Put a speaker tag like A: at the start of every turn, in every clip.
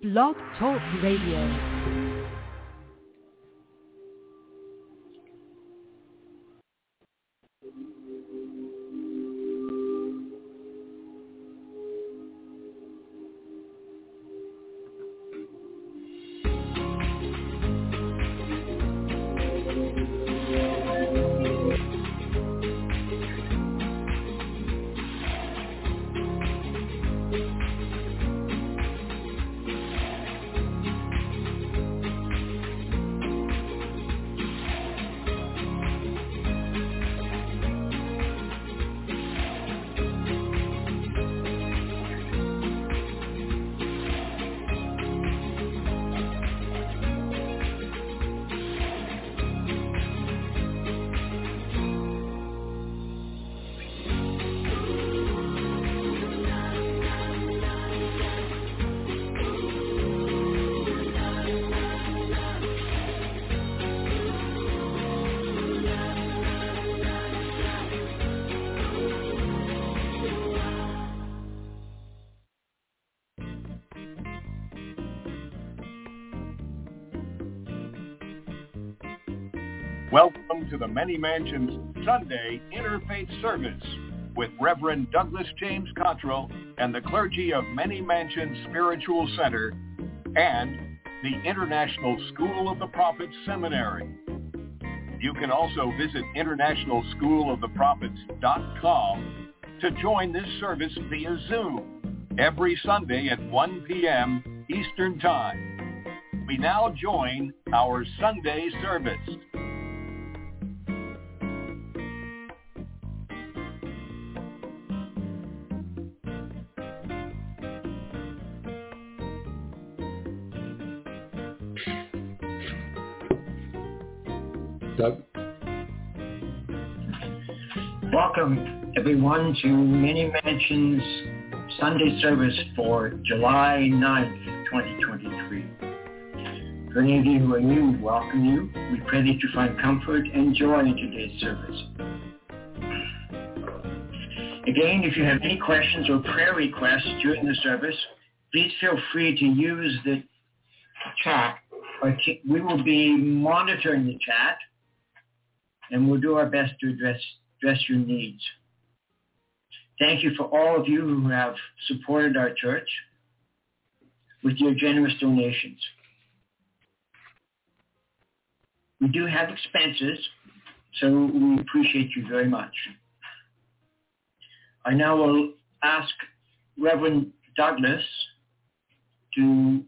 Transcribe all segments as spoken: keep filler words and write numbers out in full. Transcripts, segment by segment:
A: Blog Talk Radio.
B: Welcome to the Many Mansions Sunday Interfaith Service with Reverend Douglas James Cottrell and the clergy of Many Mansions Spiritual Center and the International School of the Prophets Seminary. You can also visit international school of the prophets dot com to join this service via Zoom every Sunday at one p.m. Eastern Time. We now join our Sunday service.
C: Doug.
D: Welcome, everyone, to Many Mansions Sunday service for July ninth, twenty twenty-three. For any of you who are new, welcome you. We pray that you find comfort and joy in today's service. Again, if you have any questions or prayer requests during the service, please feel free to use the chat. We will be monitoring the chat, and we'll do our best to address, address your needs. Thank you for all of you who have supported our church with your generous donations. We do have expenses, so we appreciate you very much. I now will ask Reverend Douglas to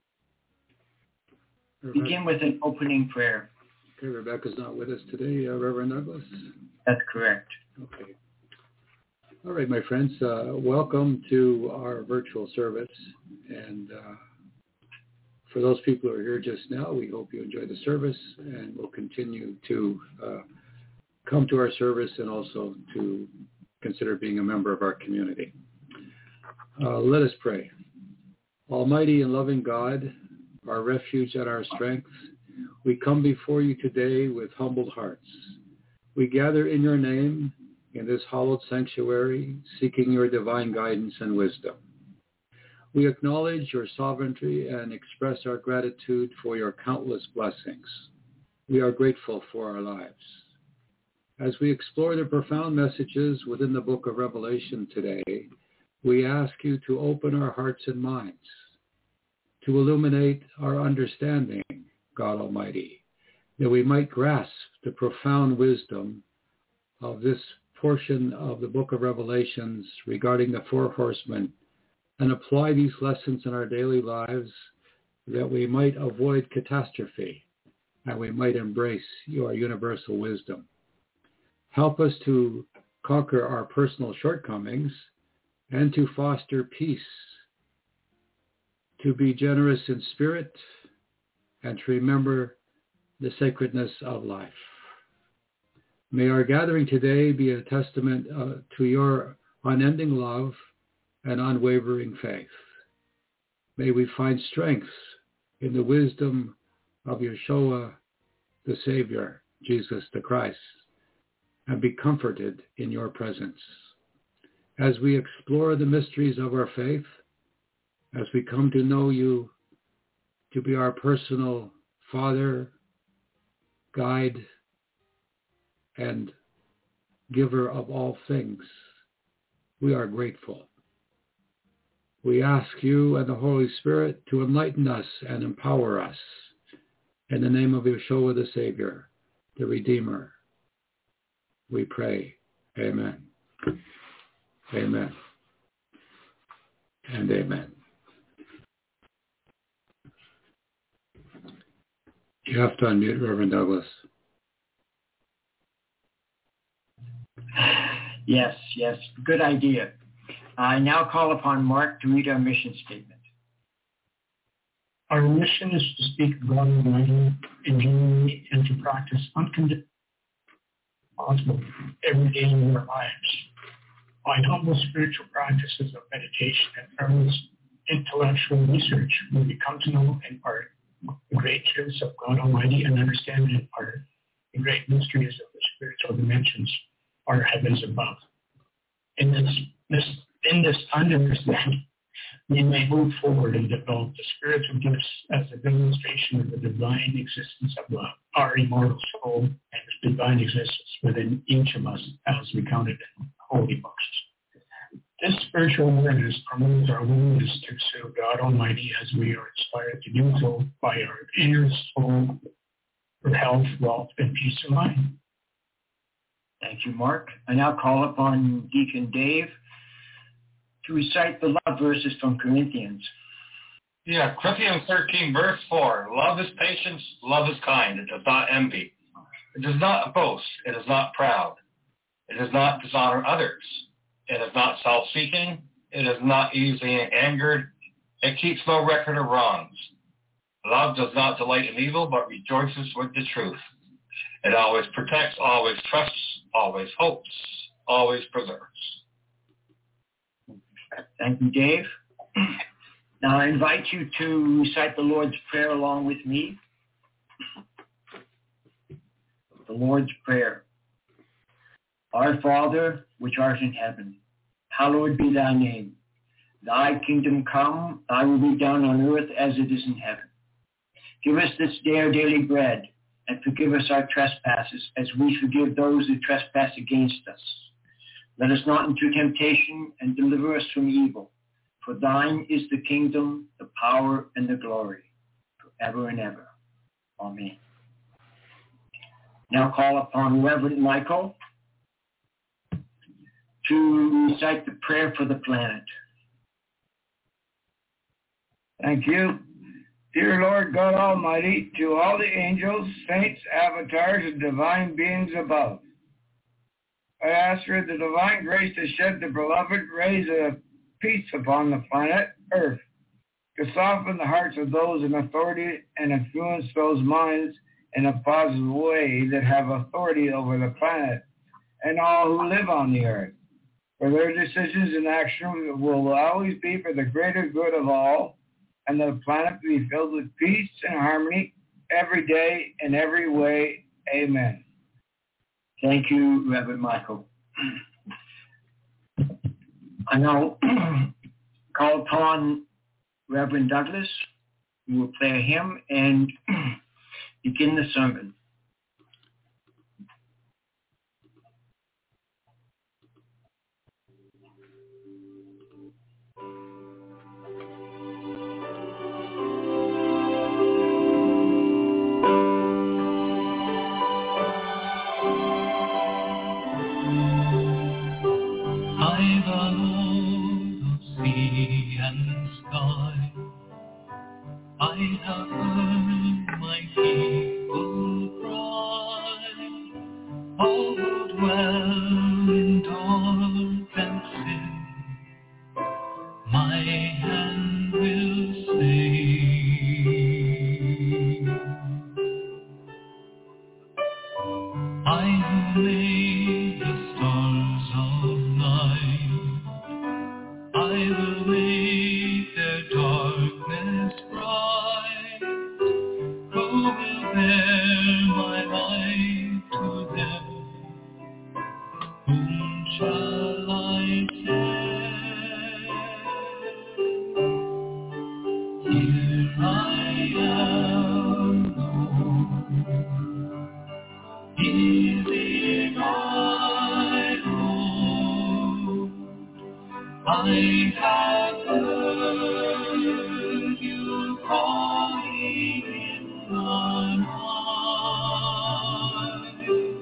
C: Rebecca.
D: begin with an opening prayer.
C: Okay, Rebecca's not with us today, uh, Reverend Douglas?
D: That's correct.
C: Okay. All right, my friends, uh, welcome to our virtual service. And uh, for those people who are here just now, we hope you enjoy the service, and we'll continue to uh, come to our service and also to consider being a member of our community. Uh, let us pray. Almighty and loving God, our refuge and our strength, we come before you today with humbled hearts. We gather in your name in this hallowed sanctuary, seeking your divine guidance and wisdom. We acknowledge your sovereignty and express our gratitude for your countless blessings. We are grateful for our lives. As we explore the profound messages within the book of Revelation today, we ask you to open our hearts and minds, to illuminate our understanding, God Almighty, that we might grasp the profound wisdom of this portion of the book of Revelations regarding the four horsemen and apply these lessons in our daily lives that we might avoid catastrophe and we might embrace your universal wisdom. Help us to conquer our personal shortcomings and to foster peace, to be generous in spirit, and to remember the sacredness of life. May our gathering today be a testament uh, to your unending love and unwavering faith. May we find strength in the wisdom of Yeshua, the Savior, Jesus the Christ, and be comforted in your presence. As we explore the mysteries of our faith, as we come to know you to be our personal Father, guide, and giver of all things. We are grateful. We ask you and the Holy Spirit to enlighten us and empower us. In the name of Yeshua the Savior, the Redeemer, we pray. Amen. Amen. And amen. You have to unmute, Reverend Douglas.
D: Yes, yes. Good idea. I now call upon Mark to read our mission statement.
E: Our mission is to speak of God Almighty in unity and to practice unconditional possible every day in our lives. By humble spiritual practices of meditation and earnest intellectual research, we become to know in part the great truths of God Almighty and understand in part the great mysteries of the spiritual dimensions, our heavens above. In this, this, in this understanding, we may move forward and develop the spiritual gifts as a demonstration of the divine existence of love, our immortal soul, and its divine existence within each of us as recounted in holy books. This spiritual awareness promotes our willingness to serve God Almighty as we are inspired to do so by our inner soul for health, wealth, and peace of mind.
D: Thank you, Mark. I now call upon Deacon Dave to recite the love verses from Corinthians.
F: Yeah, Corinthians thirteen, verse four. Love is patience, love is kind. It does not envy. It does not boast. It is not proud. It does not dishonor others. It is not self-seeking. It is not easily angered. It keeps no record of wrongs. Love does not delight in evil, but rejoices with the truth. It always protects, always trusts, always hopes, always preserves.
D: Thank you, Dave. Now I invite you to recite the Lord's Prayer along with me. The Lord's Prayer. Our Father, which art in heaven, hallowed be thy name. Thy kingdom come, thy will be done on earth as it is in heaven. Give us this day our daily bread, and forgive us our trespasses, as we forgive those who trespass against us. Let us not into temptation, and deliver us from evil. For thine is the kingdom, the power, and the glory, forever and ever. Amen. Now call upon Reverend Michael to recite the prayer for the planet.
G: Thank you. Dear Lord God Almighty, to all the angels, saints, avatars, and divine beings above, I ask for the divine grace to shed the beloved rays of peace upon the planet Earth, to soften the hearts of those in authority and influence those minds in a positive way that have authority over the planet and all who live on the earth. For their decisions and actions will always be for the greater good of all, and the planet be filled with peace and harmony every day in every way. Amen.
D: Thank you, Reverend Michael. I now call upon Reverend Douglas, who will play a hymn and begin the sermon.
H: I have heard my people cry, all who dwell in dark and sin, my hand will save. I who made the stars of night, I will make their darkness bright. Who will bear my light to them? Whom shall I send? Here I am known. Is it I, Lord? I have heard you calling in the night.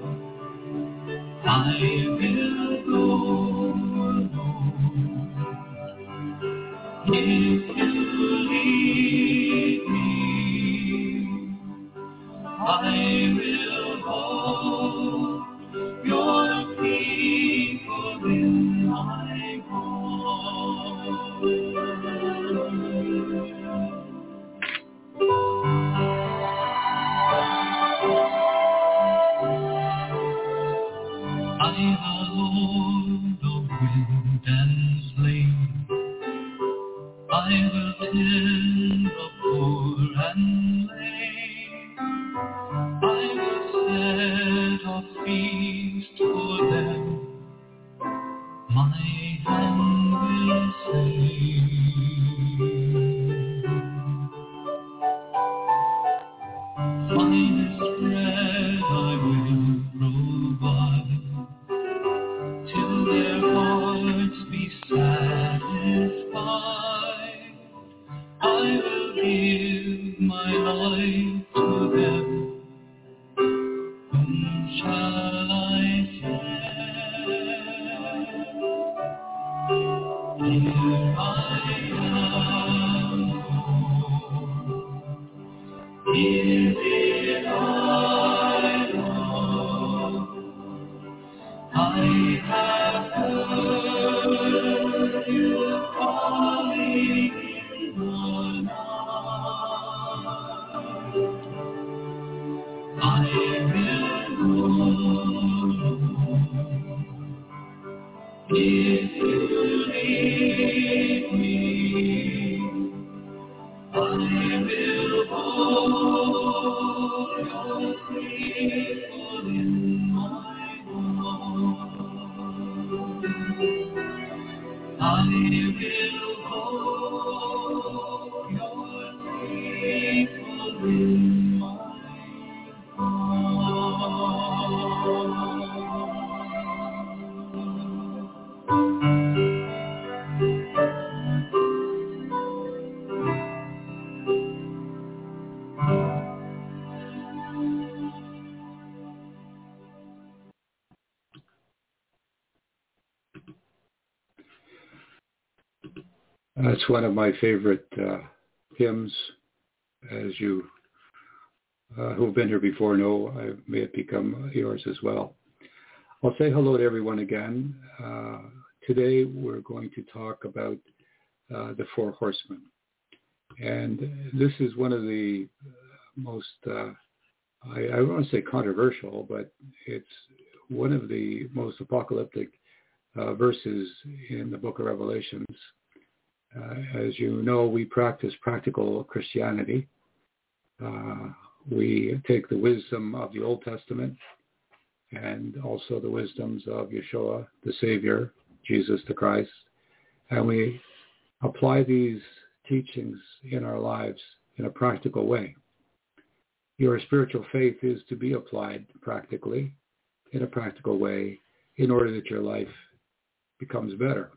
H: I will go, Lord, if you lead me. I will hold your people in my arms. I, the Lord of wind and flame, I will tend the poor and lame. I will set a feast for them. My hand will save. Finest bread I will provide, till their hearts be satisfied. I will give my life to them. Whom shall I send? Here I am, Lord. Is it I, Lord? I have heard you calling in the night. I will go if you lead me. I will hold your people in my arms. I will hold your people in my
C: That's one of my favorite uh, hymns. As you uh, who've been here before know, I may have become yours as well. I'll say hello to everyone again. Uh, today we're going to talk about uh, the Four Horsemen. And this is one of the most, uh, I, I don't want to say controversial, but it's one of the most apocalyptic uh, verses in the book of Revelations. Uh, as you know, we practice practical Christianity. Uh, we take the wisdom of the Old Testament and also the wisdoms of Yeshua, the Savior, Jesus the Christ, and we apply these teachings in our lives in a practical way. Your spiritual faith is to be applied practically, in a practical way, in order that your life becomes better.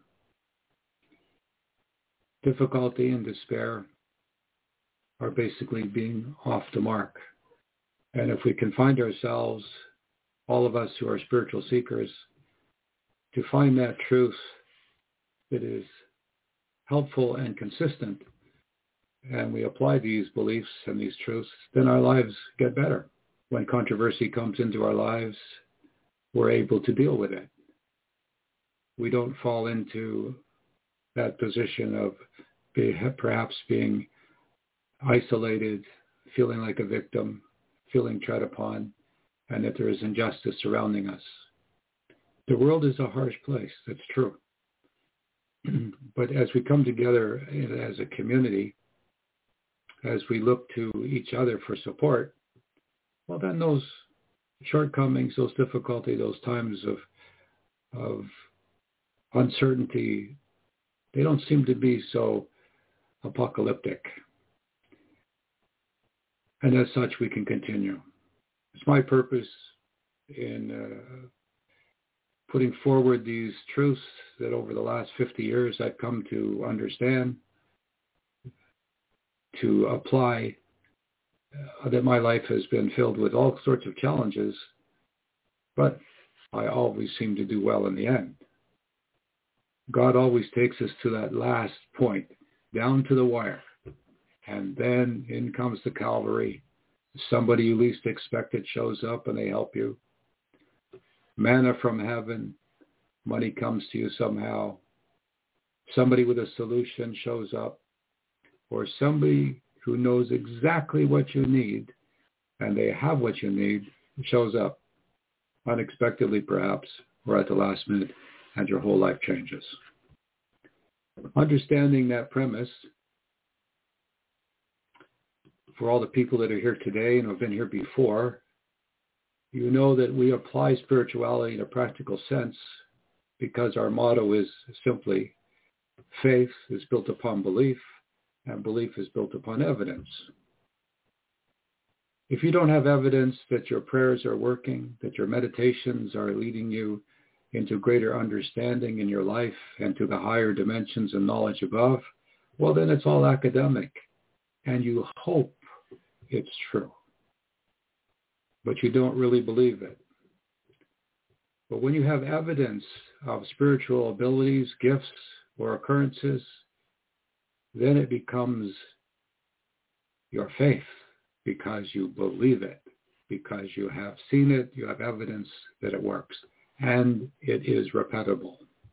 C: Difficulty and despair are basically being off the mark. And if we can find ourselves, all of us who are spiritual seekers, to find that truth that is helpful and consistent, and we apply these beliefs and these truths, then our lives get better. When controversy comes into our lives, we're able to deal with it. We don't fall into that position of be, perhaps being isolated, feeling like a victim, feeling tread upon, and that there is injustice surrounding us. The world is a harsh place, that's true. But as we come together as a community, as we look to each other for support, well, then those shortcomings, those difficulties, those times of of uncertainty, they don't seem to be so apocalyptic. And as such, we can continue. It's my purpose in uh, putting forward these truths that over the last fifty years I've come to understand, to apply, uh, that my life has been filled with all sorts of challenges, but I always seem to do well in the end. God always takes us to that last point, down to the wire. And then in comes the Calvary. Somebody you least expected shows up and they help you. Manna from heaven. Money comes to you somehow. Somebody with a solution shows up. Or somebody who knows exactly what you need and they have what you need shows up. Unexpectedly perhaps, or at the last minute, and your whole life changes. Understanding that premise, for all the people that are here today and have been here before, you know that we apply spirituality in a practical sense because our motto is simply faith is built upon belief and belief is built upon evidence. If you don't have evidence that your prayers are working, that your meditations are leading you into greater understanding in your life and to the higher dimensions and knowledge above, well, then it's all academic. And you hope it's true. But you don't really believe it. But when you have evidence of spiritual abilities, gifts, or occurrences, then it becomes your faith because you believe it, because you have seen it, you have evidence that it works, and it is repeatable.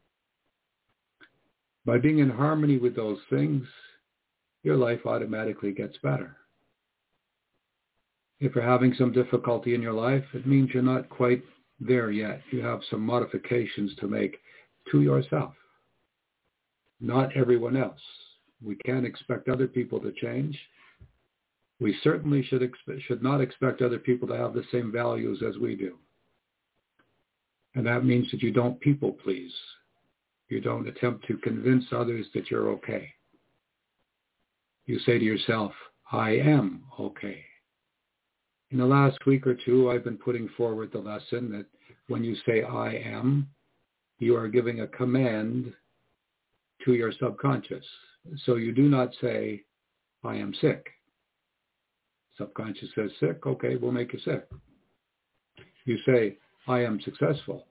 C: By being in harmony with those things, your life automatically gets better. If you're having some difficulty in your life, it means you're not quite there yet. You have some modifications to make to yourself, not everyone else. We can't expect other people to change. We certainly should expe- should not expect other people to have the same values as we do. And that means that you don't people please. You don't attempt to convince others that you're okay. You say to yourself, I am okay. In the last week or two, I've been putting forward the lesson that when you say I am, you are giving a command to your subconscious. So you do not say, I am sick. Subconscious says sick, okay, we'll make you sick. You say, I am successful.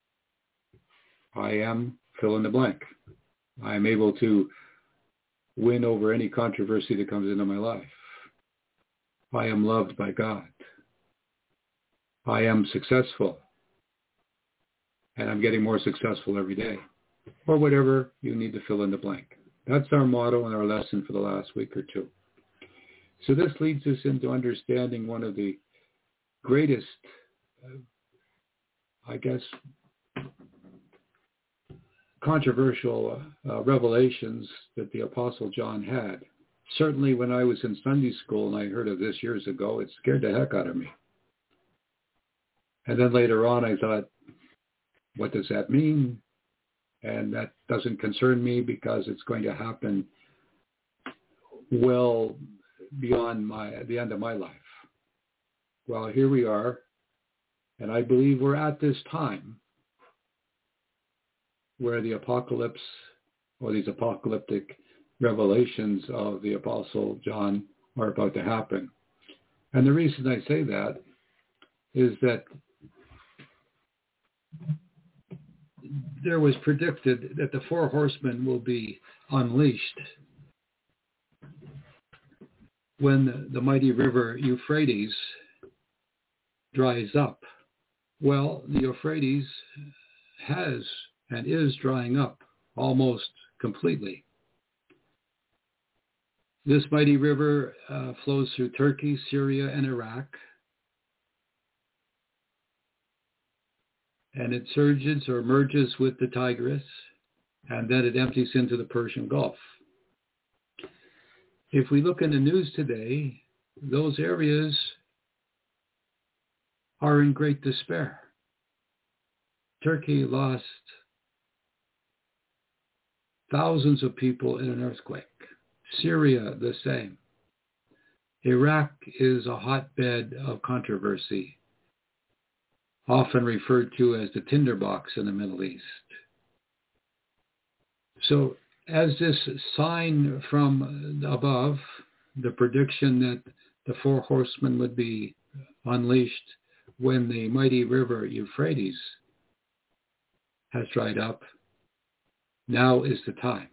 C: I am fill in the blank. I am able to win over any controversy that comes into my life. I am loved by God. I am successful. And I'm getting more successful every day. Or whatever you need to fill in the blank. That's our motto and our lesson for the last week or two. So this leads us into understanding one of the greatest, uh, I guess, controversial uh, revelations that the Apostle John had. Certainly when I was in Sunday school and I heard of this years ago, it scared the heck out of me. And then later on I thought, what does that mean? And that doesn't concern me because it's going to happen well beyond my the end of my life. Well, here we are, and I believe we're at this time where the apocalypse or these apocalyptic revelations of the Apostle John are about to happen. And the reason I say that is that there was predicted that the four horsemen will be unleashed when the, the mighty river Euphrates dries up. Well, the Euphrates has and is drying up almost completely. This mighty river uh, flows through Turkey, Syria, and Iraq. And it surges or merges with the Tigris, and then it empties into the Persian Gulf. If we look in the news today, those areas are in great despair. Turkey lost thousands of people in an earthquake. Syria, the same. Iraq is a hotbed of controversy, often referred to as the tinderbox in the Middle East. So as this sign from above, the prediction that the four horsemen would be unleashed when the mighty river Euphrates has dried up, now is the time.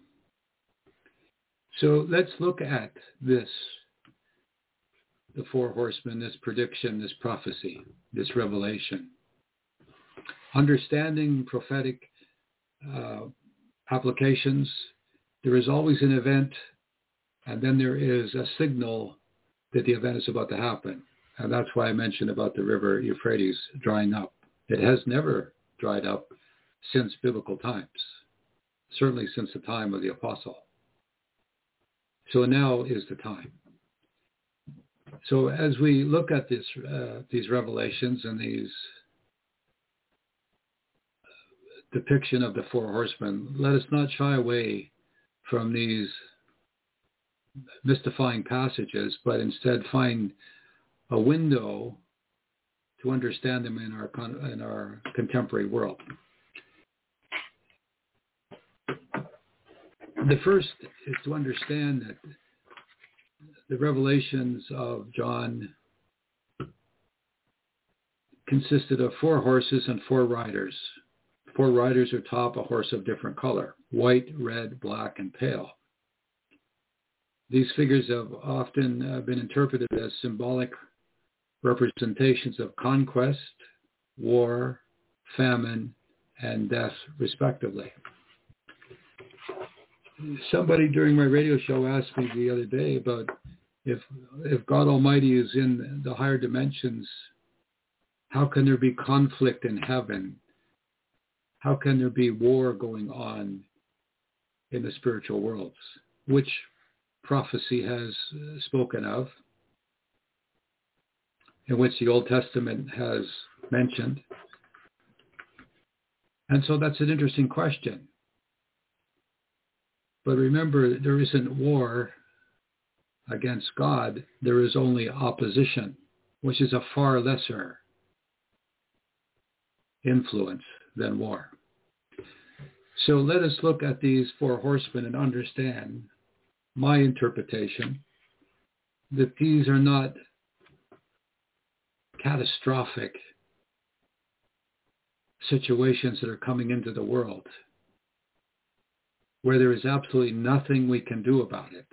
C: So let's look at this, the four horsemen, this prediction, this prophecy, this revelation. Understanding prophetic uh, applications, there is always an event, and then there is a signal that the event is about to happen. And that's why I mentioned about the river Euphrates drying up. It has never dried up since biblical times, certainly since the time of the apostle. So now is the time. So as we look at this, uh, these revelations and these depiction of the four horsemen, let us not shy away from these mystifying passages, but instead find a window to understand them in our con- in our contemporary world. The first is to understand that the revelations of John consisted of four horses and four riders. Four riders atop a horse of different color: white, red, black, and pale. These figures have often uh, been interpreted as symbolic representations of conquest, war, famine, and death, respectively. Somebody during my radio show asked me the other day about if if God Almighty is in the higher dimensions, how can there be conflict in heaven? How can there be war going on in the spiritual worlds? Which prophecy has spoken of, in which the Old Testament has mentioned. And so that's an interesting question. But remember, there isn't war against God. There is only opposition, which is a far lesser influence than war. So let us look at these four horsemen and understand my interpretation that these are not catastrophic situations that are coming into the world where there is absolutely nothing we can do about it.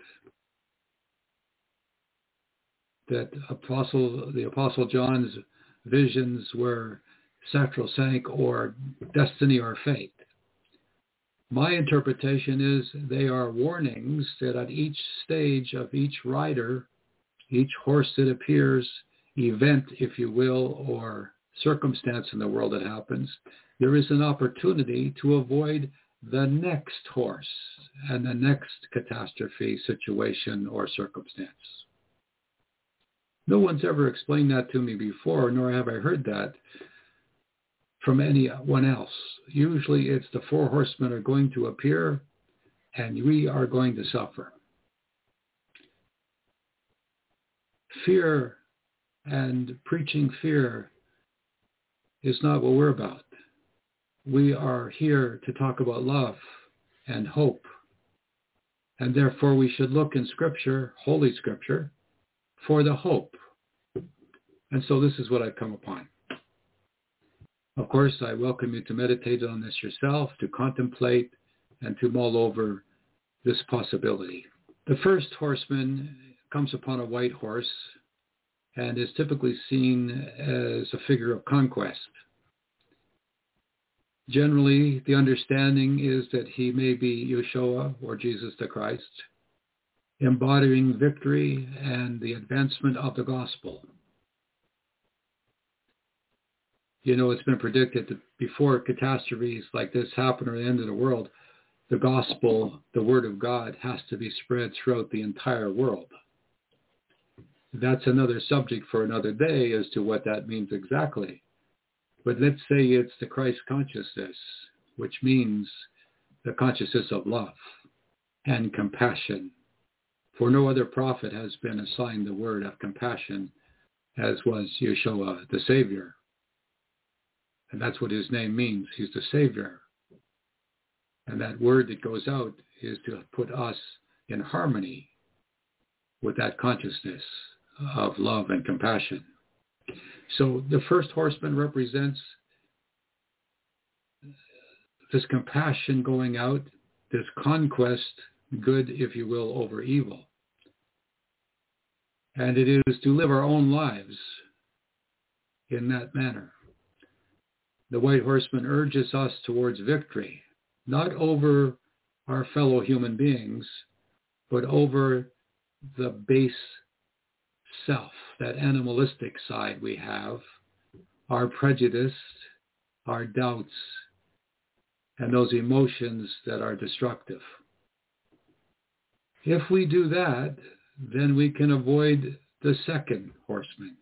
C: That apostle, the Apostle John's visions were sacrosanct or destiny or fate. My interpretation is they are warnings that at each stage of each rider, each horse that appears, event, if you will, or circumstance in the world that happens, there is an opportunity to avoid the next horse and the next catastrophe, situation, or circumstance. No one's ever explained that to me before, nor have I heard that from anyone else. Usually it's the four horsemen are going to appear and we are going to suffer. Fear and preaching fear is not what we're about. We are here to talk about love and hope. And therefore we should look in Scripture, Holy Scripture, for the hope. And so this is what I've come upon. Of course, I welcome you to meditate on this yourself, to contemplate, and to mull over this possibility. The first horseman comes upon a white horse and is typically seen as a figure of conquest. Generally, the understanding is that he may be Yeshua or Jesus the Christ, embodying victory and the advancement of the gospel. You know, it's been predicted that before catastrophes like this happen or the end of the world, the gospel, the word of God, has to be spread throughout the entire world. That's another subject for another day as to what that means exactly. But let's say it's the Christ consciousness, which means the consciousness of love and compassion For no other prophet has been assigned the word of compassion as was Yeshua, the Savior. And that's what his name means. He's the Savior. And that word that goes out is to put us in harmony with that consciousness of love and compassion. So the first horseman represents this compassion going out, this conquest, good, if you will, over evil. And it is to live our own lives in that manner. The white horseman urges us towards victory, not over our fellow human beings, but over the base self, that animalistic side we have, our prejudice, our doubts, and those emotions that are destructive. If we do that, then we can avoid the second horseman.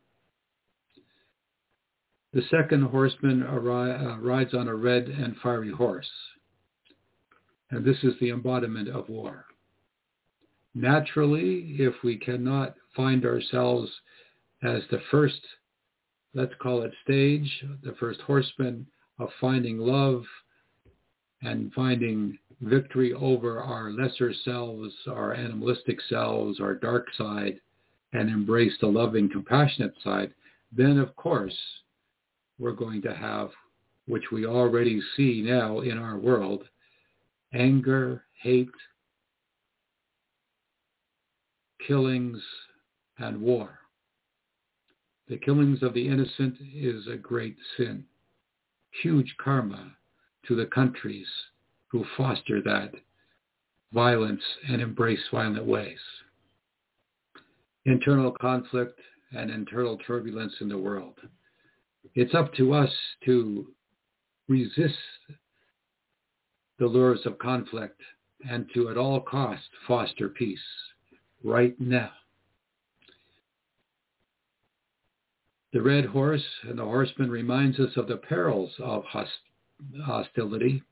C: The second horseman uh, rides on a red and fiery horse. And this is the embodiment of war. Naturally, if we cannot find ourselves as the first, let's call it stage, the first horseman of finding love and finding victory over our lesser selves, our animalistic selves, our dark side, and embrace the loving, compassionate side, then of course we're going to have, which we already see now in our world, anger, hate, killings, and war. The killings of the innocent is a great sin, huge karma to the countries who foster that violence and embrace violent ways. Internal conflict and internal turbulence in the world. It's up to us to resist the lures of conflict and to at all costs foster peace right now. The red horse and the horseman reminds us of the perils of host- hostility.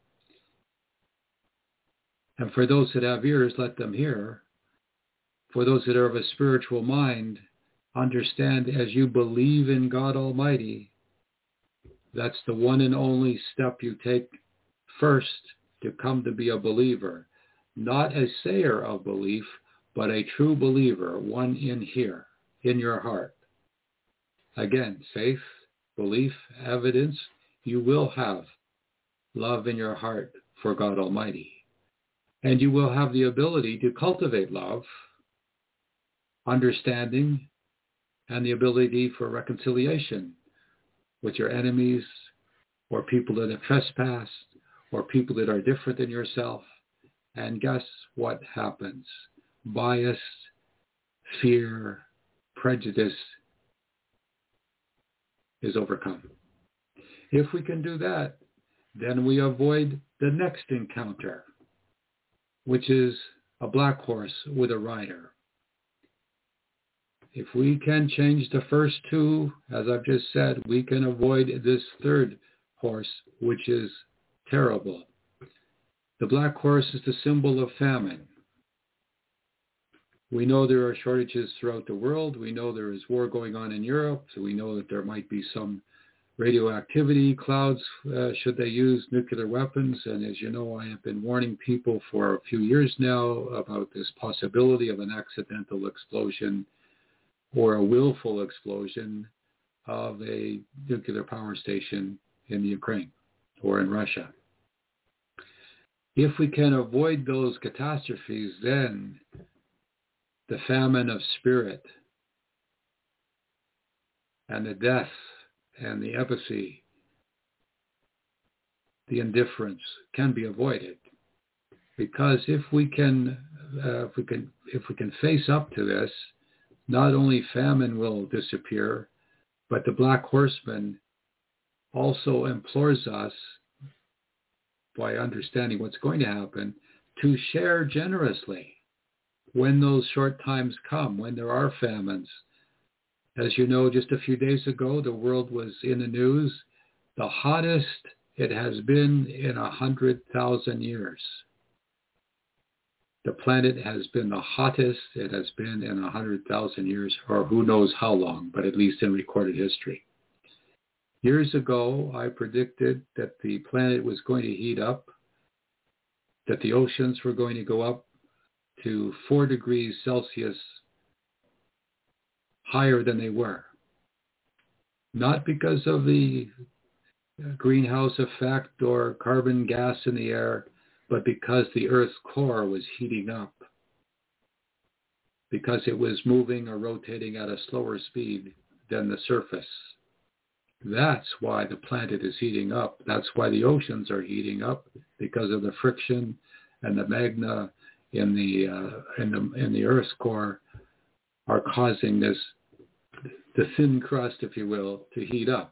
C: And for those that have ears, let them hear. For those that are of a spiritual mind, understand as you believe in God Almighty, that's the one and only step you take first to come to be a believer. Not a sayer of belief, but a true believer, one in here, in your heart. Again, faith, belief, evidence, you will have love in your heart for God Almighty. And you will have the ability to cultivate love, understanding, and the ability for reconciliation with your enemies or people that have trespassed or people that are different than yourself. And guess what happens? Bias, fear, prejudice is overcome. If we can do that, then we avoid the next encounter, which is a black horse with a rider. If we can change the first two, as I've just said, we can avoid this third horse, which is terrible. The black horse is the symbol of famine. We know there are shortages throughout the world. We know there is war going on in Europe. So we know that there might be some radioactivity clouds uh, should they use nuclear weapons. And as you know, I have been warning people for a few years now about this possibility of an accidental explosion or a willful explosion of a nuclear power station in the Ukraine or in Russia. If we can avoid those catastrophes, then the famine of spirit and the death and the apathy, the indifference can be avoided. Because if we can, uh, if we can, if we can face up to this, not only famine will disappear, but the black horseman also implores us, by understanding what's going to happen, to share generously when those short times come, when there are famines. As you know, just a few days ago, the world was in the news, the hottest it has been in a hundred thousand years. The planet has been the hottest it has been in one hundred thousand years, or who knows how long, but at least in recorded history. Years ago, I predicted that the planet was going to heat up, that the oceans were going to go up to four degrees Celsius higher than they were. Not because of the greenhouse effect or carbon gas in the air, but because the Earth's core was heating up, because it was moving or rotating at a slower speed than the surface. That's why the planet is heating up. That's why the oceans are heating up, because of the friction and the magma in the uh, in the in the Earth's core are causing this, the thin crust, if you will, to heat up.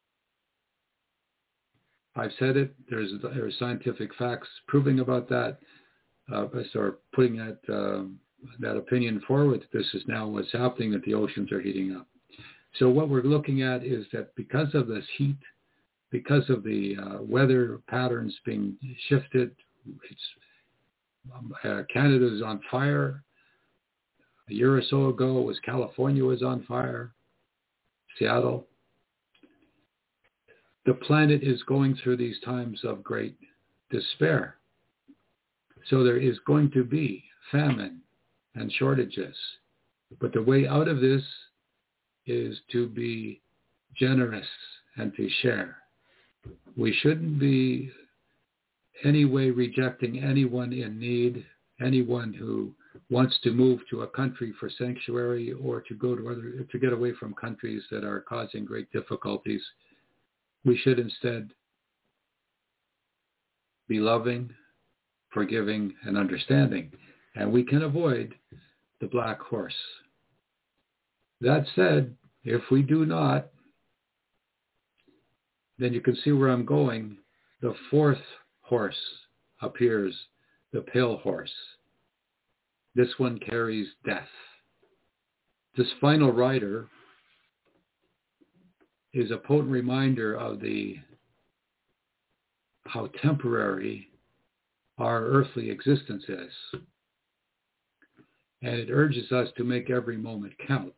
C: I've said it. There's there's scientific facts proving about that. Uh, or putting that uh, that opinion forward. This is now what's happening, that the oceans are heating up. So what we're looking at is that because of this heat, because of the uh, weather patterns being shifted, it's, um, uh, Canada is on fire. A year or so ago, it was California was on fire, Seattle. The planet is going through these times of great despair. So there is going to be famine and shortages. But the way out of this is to be generous and to share. We shouldn't be any way rejecting anyone in need, anyone who wants to move to a country for sanctuary or to go to other, to get away from countries that are causing great difficulties. We should instead be loving, forgiving, and understanding. And we can avoid the black horse. That said, if we do not, then you can see where I'm going. The fourth horse appears, the pale horse. This one carries death. This final rider is a potent reminder of the how temporary our earthly existence is. And it urges us to make every moment count.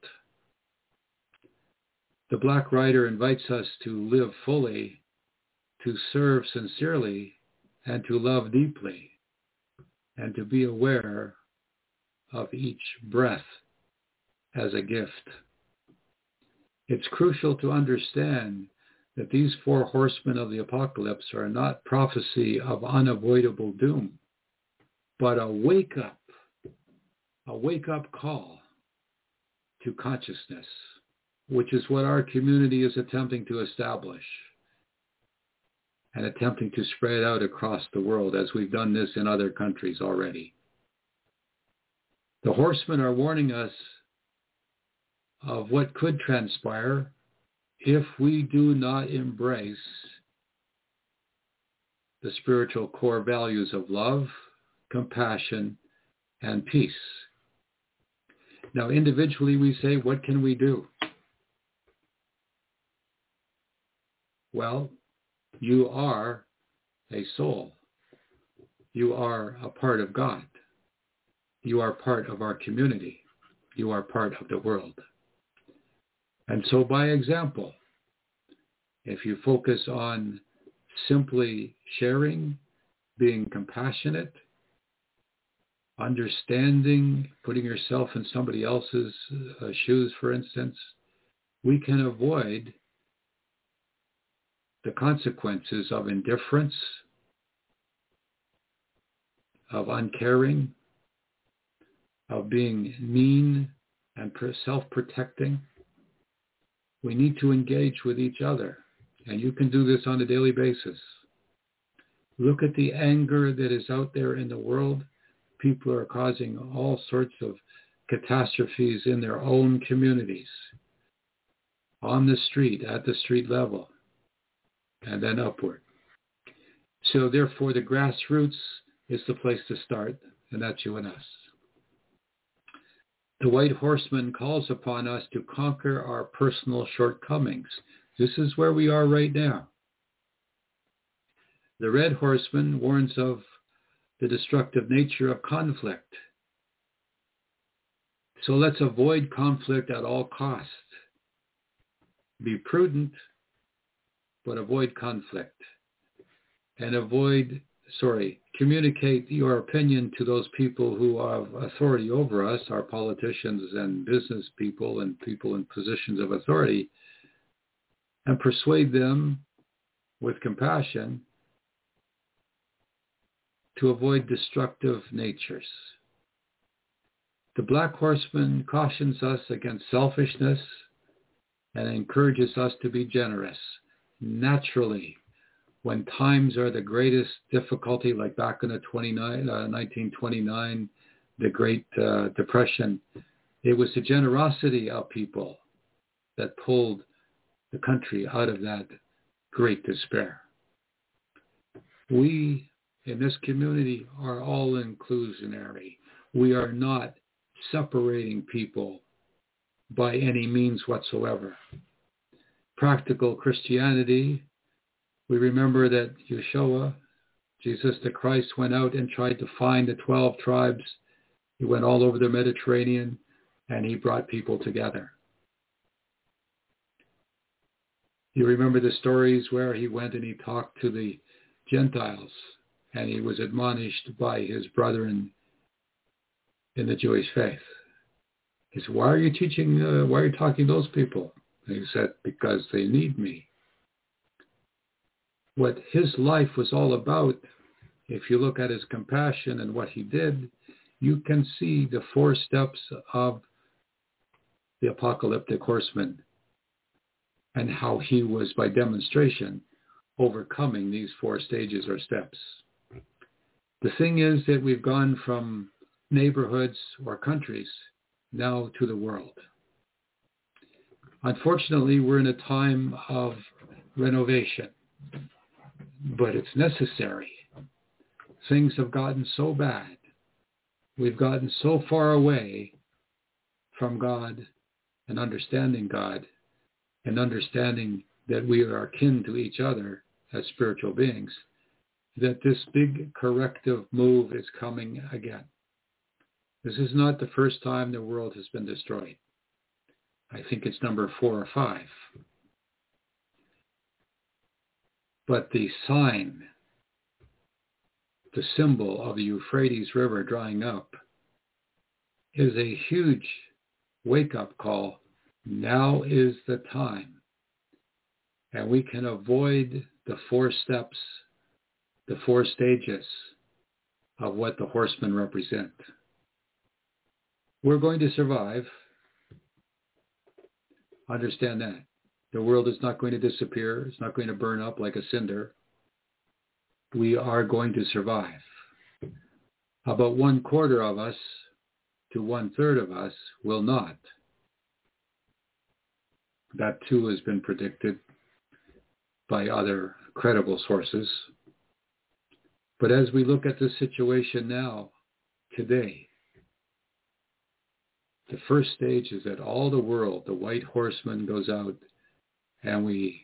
C: The Black Rider invites us to live fully, to serve sincerely, and to love deeply, and to be aware of each breath as a gift. It's crucial to understand that these four horsemen of the apocalypse are not prophecy of unavoidable doom, but a wake-up, a wake-up call to consciousness, which is what our community is attempting to establish and attempting to spread out across the world, as we've done this in other countries already. The horsemen are warning us of what could transpire if we do not embrace the spiritual core values of love, compassion, and peace. Now, individually, we say, what can we do? Well, you are a soul. You are a part of God. You are part of our community. You are part of the world. And so by example, if you focus on simply sharing, being compassionate, understanding, putting yourself in somebody else's uh, shoes, for instance, we can avoid the consequences of indifference, of uncaring, of being mean and self-protecting. We need to engage with each other, and you can do this on a daily basis. Look at the anger that is out there in the world. People are causing all sorts of catastrophes in their own communities, on the street, at the street level, and then upward. So therefore, the grassroots is the place to start, and that's you and us. The White Horseman calls upon us to conquer our personal shortcomings. This is where we are right now. The Red Horseman warns of the destructive nature of conflict. So let's avoid conflict at all costs. Be prudent, but avoid conflict. And avoid, sorry, communicate your opinion to those people who have authority over us, our politicians and business people and people in positions of authority, and persuade them with compassion to avoid destructive natures. The Black Horseman cautions us against selfishness and encourages us to be generous. Naturally, when times are the greatest difficulty, like back in the twenty-nine, uh, nineteen twenty-nine, the Great uh, Depression, it was the generosity of people that pulled the country out of that great despair. We in this community are all inclusionary. We are not separating people by any means whatsoever. Practical Christianity, we remember that Yeshua, Jesus the Christ, went out and tried to find the twelve tribes. He went all over the Mediterranean and he brought people together. You remember the stories where he went and he talked to the Gentiles and he was admonished by his brethren in the Jewish faith. He said, why are you teaching, uh, why are you talking to those people? And he said, because they need me. What his life was all about, if you look at his compassion and what he did, you can see the four steps of the apocalyptic horseman and how he was, by demonstration, overcoming these four stages or steps. The thing is that we've gone from neighborhoods or countries now to the world. Unfortunately, we're in a time of renovation, but it's necessary. Things have gotten so bad. We've gotten so far away from God and understanding God and understanding that we are akin to each other as spiritual beings, that this big corrective move is coming again. This is not the first time the world has been destroyed. I think it's number four or five. But the sign, the symbol of the Euphrates River drying up, is a huge wake-up call. Now is the time. And we can avoid the four steps, the four stages of what the horsemen represent. We're going to survive. Understand that. The world is not going to disappear. It's not going to burn up like a cinder. We are going to survive. About one quarter of us to one third of us will not. That too has been predicted by other credible sources. But as we look at the situation now, today, the first stage is that all the world, the white horseman goes out and we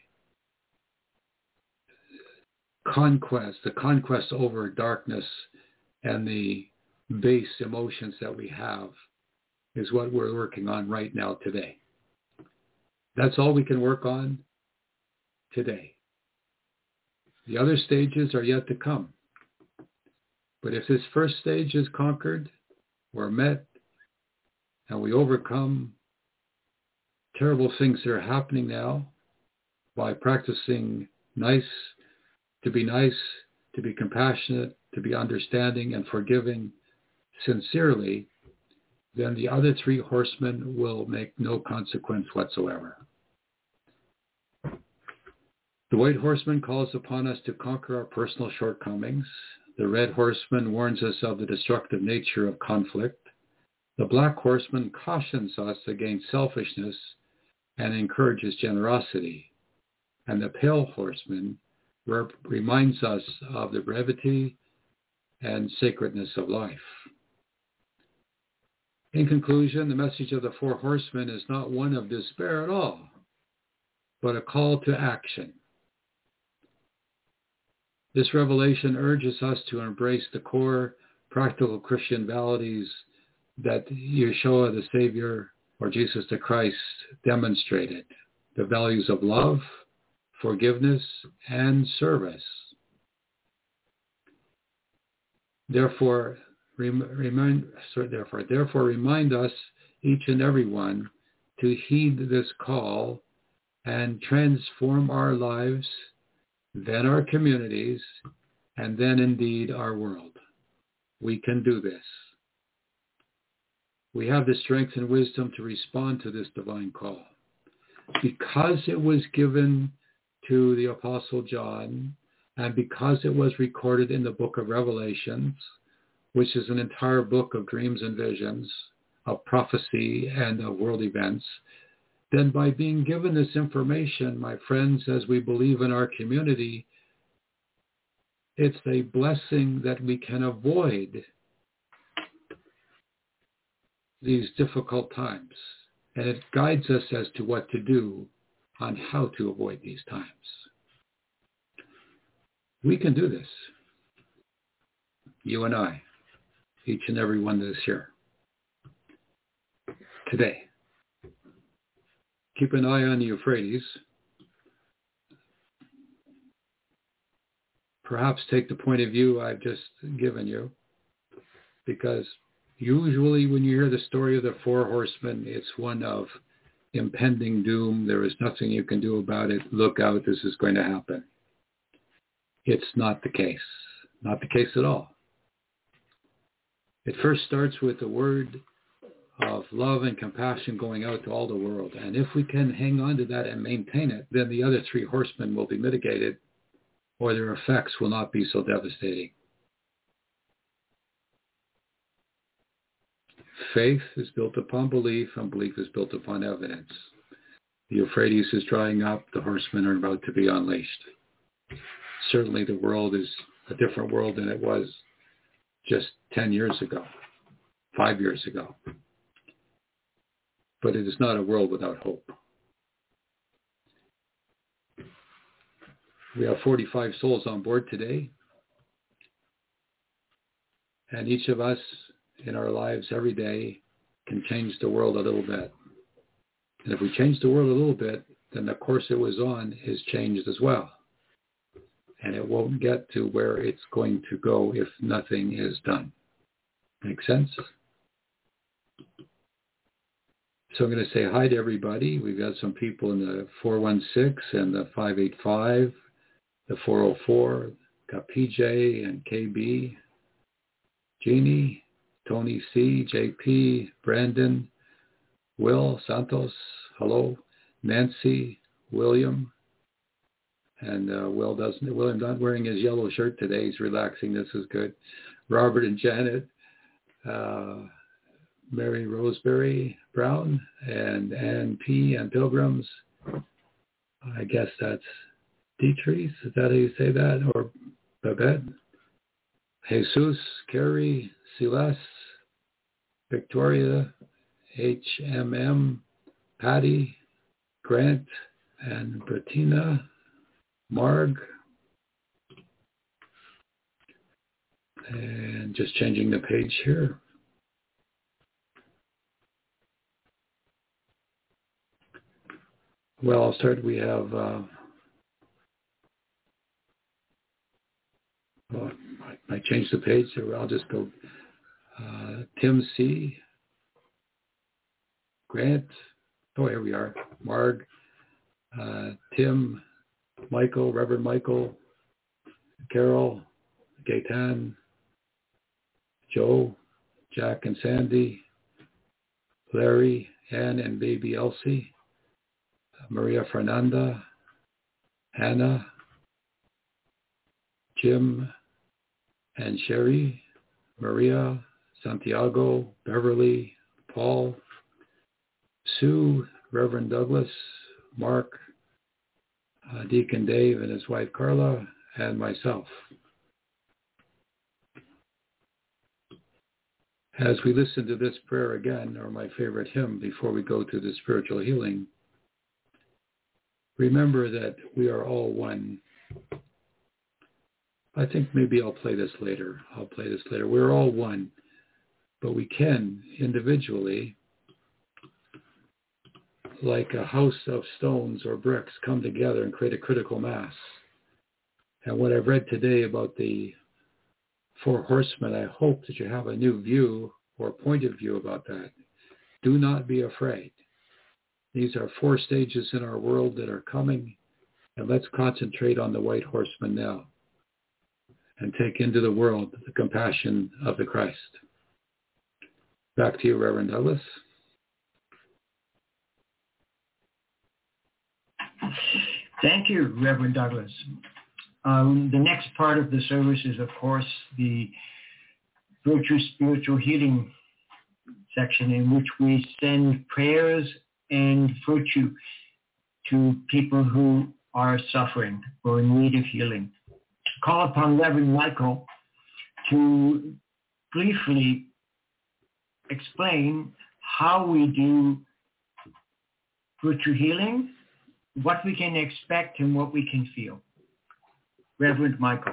C: conquest, the conquest over darkness and the base emotions that we have is what we're working on right now today. That's all we can work on today. The other stages are yet to come. But if this first stage is conquered or met, and we overcome terrible things that are happening now by practicing nice, to be nice, to be compassionate, to be understanding and forgiving sincerely, then the other three horsemen will make no consequence whatsoever. The white horseman calls upon us to conquer our personal shortcomings. The red horseman warns us of the destructive nature of conflict. The black horseman cautions us against selfishness and encourages generosity. And the pale horseman rep- reminds us of the brevity and sacredness of life. In conclusion, the message of the four horsemen is not one of despair at all, but a call to action. This revelation urges us to embrace the core practical Christian values that Yeshua the Savior or Jesus the Christ demonstrated. The values of love, forgiveness, and service. Therefore, remind, sorry, therefore, therefore remind us, each and every one, to heed this call and transform our lives, then our communities, and then indeed our world. We can do this. We have the strength and wisdom to respond to this divine call. Because it was given to the Apostle John, and because it was recorded in the book of Revelations, which is an entire book of dreams and visions, of prophecy and of world events, then by being given this information, my friends, as we believe in our community, it's a blessing that we can avoid these difficult times. And it guides us as to what to do on how to avoid these times. We can do this. You and I, each and every one that is here. Today. Keep an eye on the Euphrates. Perhaps take the point of view I've just given you, because usually when you hear the story of the four horsemen, it's one of impending doom. There is nothing you can do about it. Look out, this is going to happen. It's not the case. Not the case at all. It first starts with the word of love and compassion going out to all the world. And if we can hang on to that and maintain it, then the other three horsemen will be mitigated, or their effects will not be so devastating. Faith is built upon belief, and belief is built upon evidence. The Euphrates is drying up. The horsemen are about to be unleashed. Certainly the world is a different world than it was just ten years ago, five years ago. But it is not a world without hope. We have forty-five souls on board today. And each of us in our lives every day can change the world a little bit. And if we change the world a little bit, then the course it was on is changed as well. And it won't get to where it's going to go if nothing is done. Make sense? So I'm going to say hi to everybody. We've got some people in the four one six and the five eight five, the four oh four, got P J and K B, Jeannie, Tony C, J P, Brandon, Will, Santos, hello, Nancy, William, and uh, Will doesn't, William not wearing his yellow shirt today. He's relaxing. This is good. Robert and Janet, uh, Mary Roseberry Brown, and Ann P. and Pilgrims. I guess that's Dietrich. Is that how you say that? Or Babette? Jesus, Carrie, Celeste, Victoria, H M M, Patty, Grant, and Bettina, Marg, and just changing the page here. Well, I'll start. We have, uh, well, I, I changed the page, so I'll just go uh, Tim C, Grant, oh, here we are, Marg, uh, Tim, Michael, Reverend Michael, Carol, Gaetan, Joe, Jack and Sandy, Larry, Ann and baby Elsie, Maria Fernanda, Hannah, Jim and Sherry, Maria, Santiago, Beverly, Paul, Sue, Reverend Douglas, Mark, uh, Deacon Dave and his wife Carla, and myself. As we listen to this prayer again, or my favorite hymn before we go to the spiritual healing, remember that we are all one. I think maybe I'll play this later. I'll play this later. We're all one, but we can individually, like a house of stones or bricks, come together and create a critical mass. And what I've read today about the four horsemen, I hope that you have a new view or point of view about that. Do not be afraid. These are four stages in our world that are coming, and let's concentrate on the white horseman now and take into the world the compassion of the Christ. Back to you, Reverend Douglas.
D: Thank you, Reverend Douglas. Um, the next part of the service is, of course, the Virtue Spiritual Healing section, in which we send prayers and virtue to people who are suffering or in need of healing. Call upon Reverend Michael to briefly explain how we do virtue healing, what we can expect, and what we can feel. Reverend Michael.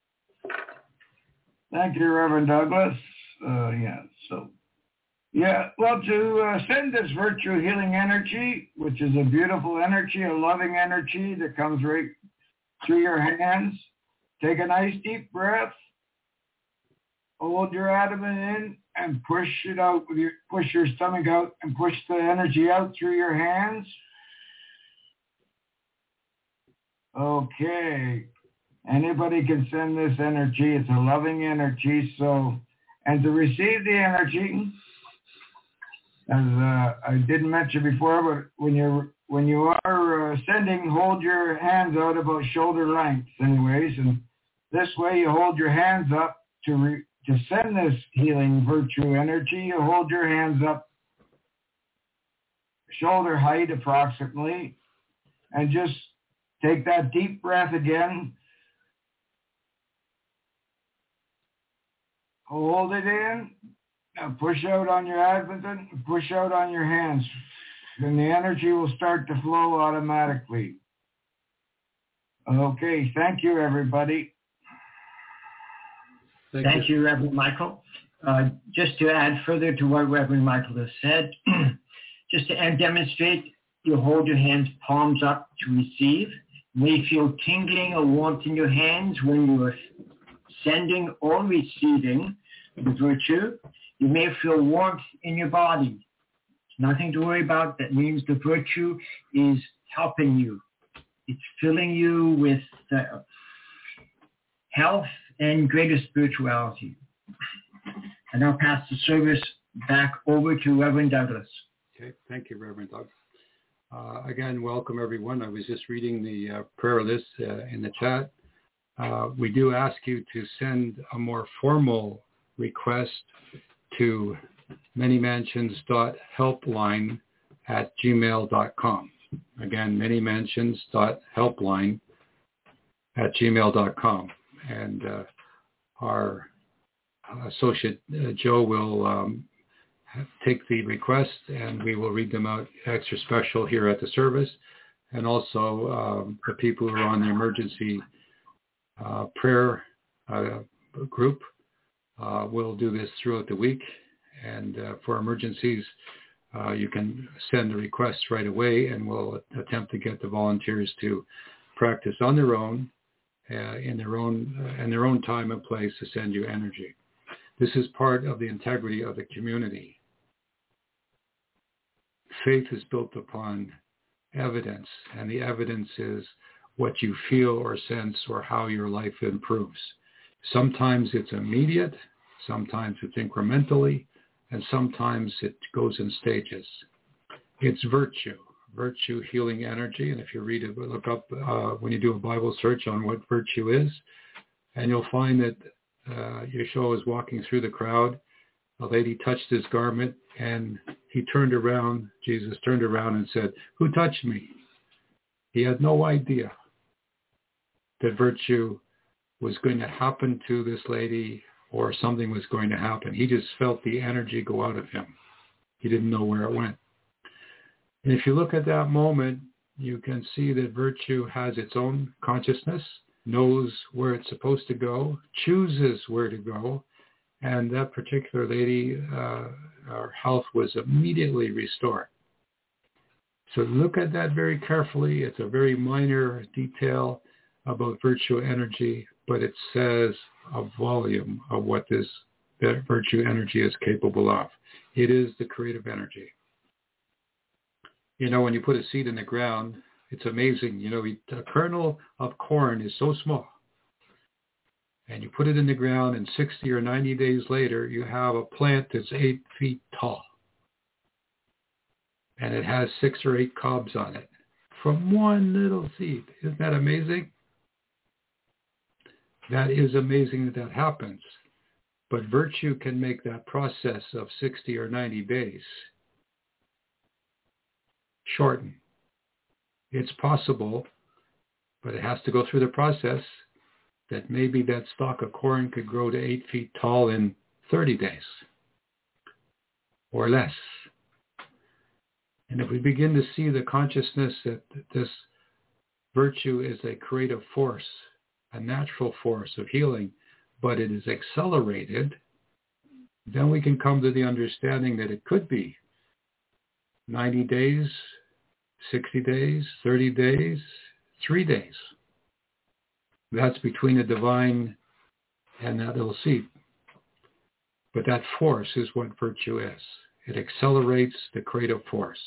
G: Thank you, Reverend Douglas. Uh, yeah, so, yeah, well, to uh, send this virtue healing energy, which is a beautiful energy, a loving energy that comes right through your hands, take a nice deep breath, hold your abdomen in, and push it out with your, push your stomach out and push the energy out through your hands. Okay. Anybody can send this energy. It's a loving energy. So, and to receive the energy, as uh, I didn't mention before, but when you're when you are uh, sending, hold your hands out about shoulder length, anyways, and this way you hold your hands up to re, to send this healing virtue energy. You hold your hands up shoulder height approximately, and just take that deep breath again. Hold it in, and push out on your abdomen, push out on your hands, and the energy will start to flow automatically. Okay, thank you, everybody.
C: Thank,
D: thank you. you, Reverend Michael. Uh, just to add further to what Reverend Michael has said, just to demonstrate, you hold your hands palms up to receive. You may feel tingling or warmth in your hands when you are sending or receiving the virtue. You may feel warmth in your body. Nothing to worry about. That means the virtue is helping you. It's filling you with uh, health and greater spirituality. And I'll pass the service back over to Reverend Douglas.
C: Okay, thank you, Reverend Doug. Uh, again, welcome everyone. I was just reading the uh, prayer list uh, in the chat. Uh, we do ask you to send a more formal request to manymansions.helpline at gmail dot com. Again, manymansions.helpline at gmail dot com. And uh, our associate uh, Joe will um, take the request, and we will read them out extra special here at the service. And also um, the people who are on the emergency uh, prayer uh, group uh, will do this throughout the week. And uh, for emergencies, uh, you can send the requests right away, and we'll attempt to get the volunteers to practice on their own, uh, in their own, uh, in their own time and place to send you energy. This is part of the integrity of the community. Faith is built upon evidence, and the evidence is what you feel or sense or how your life improves. Sometimes it's immediate, sometimes it's incrementally, and sometimes it goes in stages. It's virtue, virtue healing energy, and if you read it, look up uh, when you do a Bible search on what virtue is, and you'll find that uh, Yeshua was walking through the crowd. A lady touched his garment, and he turned around, Jesus turned around and said, "Who touched me?" He had no idea that virtue was going to happen to this lady or something was going to happen. He just felt the energy go out of him. He didn't know where it went. And if you look at that moment, you can see that virtue has its own consciousness, knows where it's supposed to go, chooses where to go, and that particular lady, uh, her health was immediately restored. So look at that very carefully. It's a very minor detail about virtue energy, but it says a volume of what this that virtue energy is capable of. It is the creative energy. You know, when you put a seed in the ground, it's amazing. You know, a kernel of corn is so small. And you put it in the ground, and sixty or ninety days later, you have a plant that's eight feet tall. And it has six or eight cobs on it from one little seed. Isn't that amazing? That is amazing that that happens. But virtue can make that process of sixty or ninety days shorten. It's possible, but it has to go through the process, that maybe that stalk of corn could grow to eight feet tall in thirty days or less. And if we begin to see the consciousness that this virtue is a creative force, a natural force of healing, but it is accelerated, then we can come to the understanding that it could be ninety days, sixty days, thirty days, three days. That's between the divine and that little seed. But that force is what virtue is. It accelerates the creative force.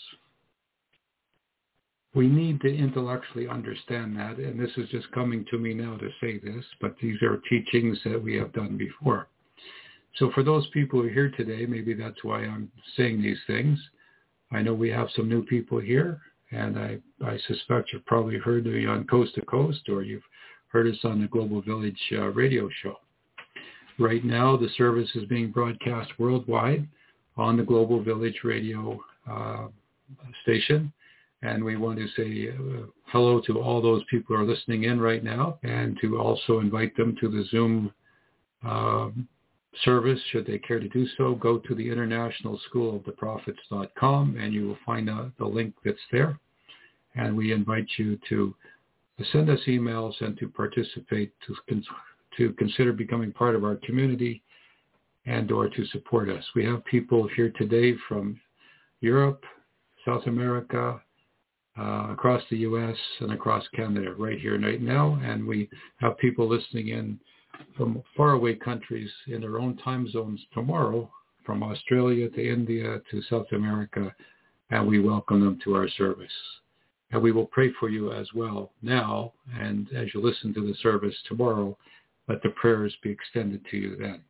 C: We need to intellectually understand that, and this is just coming to me now to say this, but these are teachings that we have done before. So for those people who are here today, maybe that's why I'm saying these things. I know we have some new people here, and I, I suspect you've probably heard me on Coast to Coast, or you've heard us on the Global Village uh, radio show. Right now, the service is being broadcast worldwide on the Global Village radio uh, station. And we want to say uh, hello to all those people who are listening in right now, and to also invite them to the Zoom um, service, should they care to do so. Go to the international school of the prophets dot com, and you will find out the link that's there. And we invite you to send us emails and to participate, to, to consider becoming part of our community, and or to support us. We have people here today from Europe, South America, Uh, across the U S and across Canada right here right now. And we have people listening in from faraway countries in their own time zones tomorrow, from Australia to India to South America, and we welcome them to our service. And we will pray for you as well now, and as you listen to the service tomorrow, let the prayers be extended to you then.